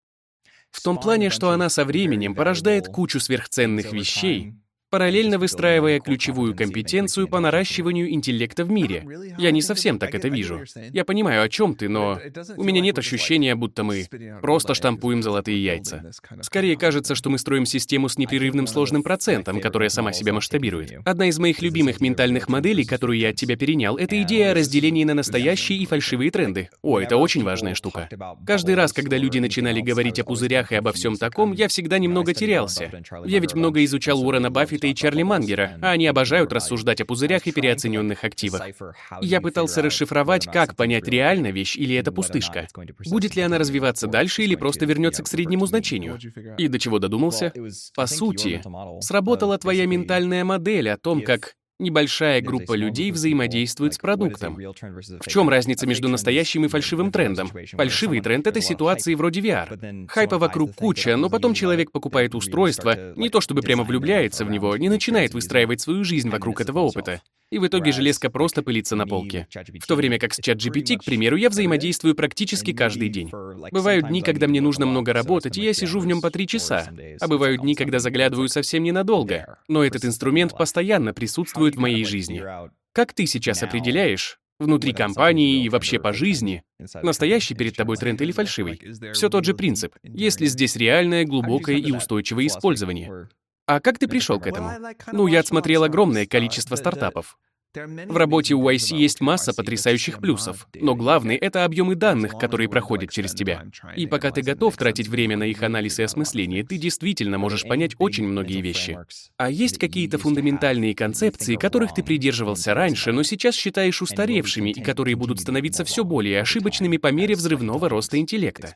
В том плане, что она со временем порождает кучу сверхценных вещей, параллельно выстраивая ключевую компетенцию по наращиванию интеллекта в мире. Я не совсем так это вижу. Я понимаю, о чем ты, но у меня нет ощущения, будто мы просто штампуем золотые яйца. Скорее кажется, что мы строим систему с непрерывным сложным процентом, которая сама себя масштабирует. Одна из моих любимых ментальных моделей, которую я от тебя перенял, это идея о разделении на настоящие и фальшивые тренды. О, это очень важная штука. Каждый раз, когда люди начинали говорить о пузырях и обо всем таком, я всегда немного терялся. Я ведь много изучал Уоррена Баффета и Чарли Мангера, а они обожают рассуждать о пузырях и переоцененных активах. Я пытался расшифровать, как понять, реально вещь или это пустышка. Будет ли она развиваться дальше или просто вернется к среднему значению? И до чего додумался? По сути, сработала твоя ментальная модель о том, как небольшая группа людей взаимодействует с продуктом. В чем разница между настоящим и фальшивым трендом? Фальшивый тренд — это ситуации вроде VR. Хайпа вокруг куча, но потом человек покупает устройство, не то чтобы прямо влюбляется в него, не начинает выстраивать свою жизнь вокруг этого опыта. И в итоге железка просто пылится на полке. В то время как с ChatGPT, к примеру, я взаимодействую практически каждый день. Бывают дни, когда мне нужно много работать, и я сижу в нем по 3 часа. А бывают дни, когда заглядываю совсем ненадолго. Но этот инструмент постоянно присутствует в моей жизни. Как ты сейчас определяешь, внутри компании и вообще по жизни, настоящий перед тобой тренд или фальшивый? Все тот же принцип. Есть ли здесь реальное, глубокое и устойчивое использование? А как ты пришел к этому? Ну, я отсмотрел огромное количество стартапов. В работе у YC есть масса потрясающих плюсов, но главный — это объемы данных, которые проходят через тебя. И пока ты готов тратить время на их анализ и осмысление, ты действительно можешь понять очень многие вещи. А есть какие-то фундаментальные концепции, которых ты придерживался раньше, но сейчас считаешь устаревшими и которые будут становиться все более ошибочными по мере взрывного роста интеллекта?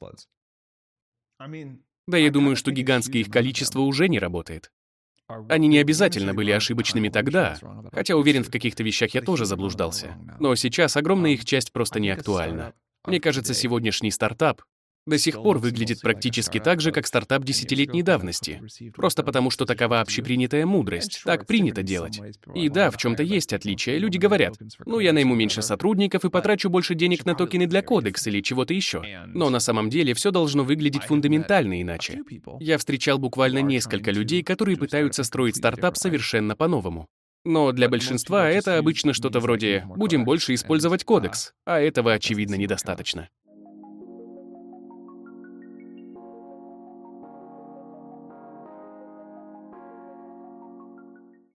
Да, я думаю, что гигантское их количество уже не работает. Они не обязательно были ошибочными тогда, хотя уверен, в каких-то вещах я тоже заблуждался. Но сейчас огромная их часть просто не актуальна. Мне кажется, сегодняшний стартап до сих пор выглядит практически так же, как стартап десятилетней давности. Просто потому, что такова общепринятая мудрость. Так принято делать. И да, в чем-то есть отличие. Люди говорят, ну, я найму меньше сотрудников и потрачу больше денег на токены для кодекса или чего-то еще. Но на самом деле все должно выглядеть фундаментально иначе. Я встречал буквально несколько людей, которые пытаются строить стартап совершенно по-новому. Но для большинства это обычно что-то вроде «будем больше использовать кодекс», а этого, очевидно, недостаточно.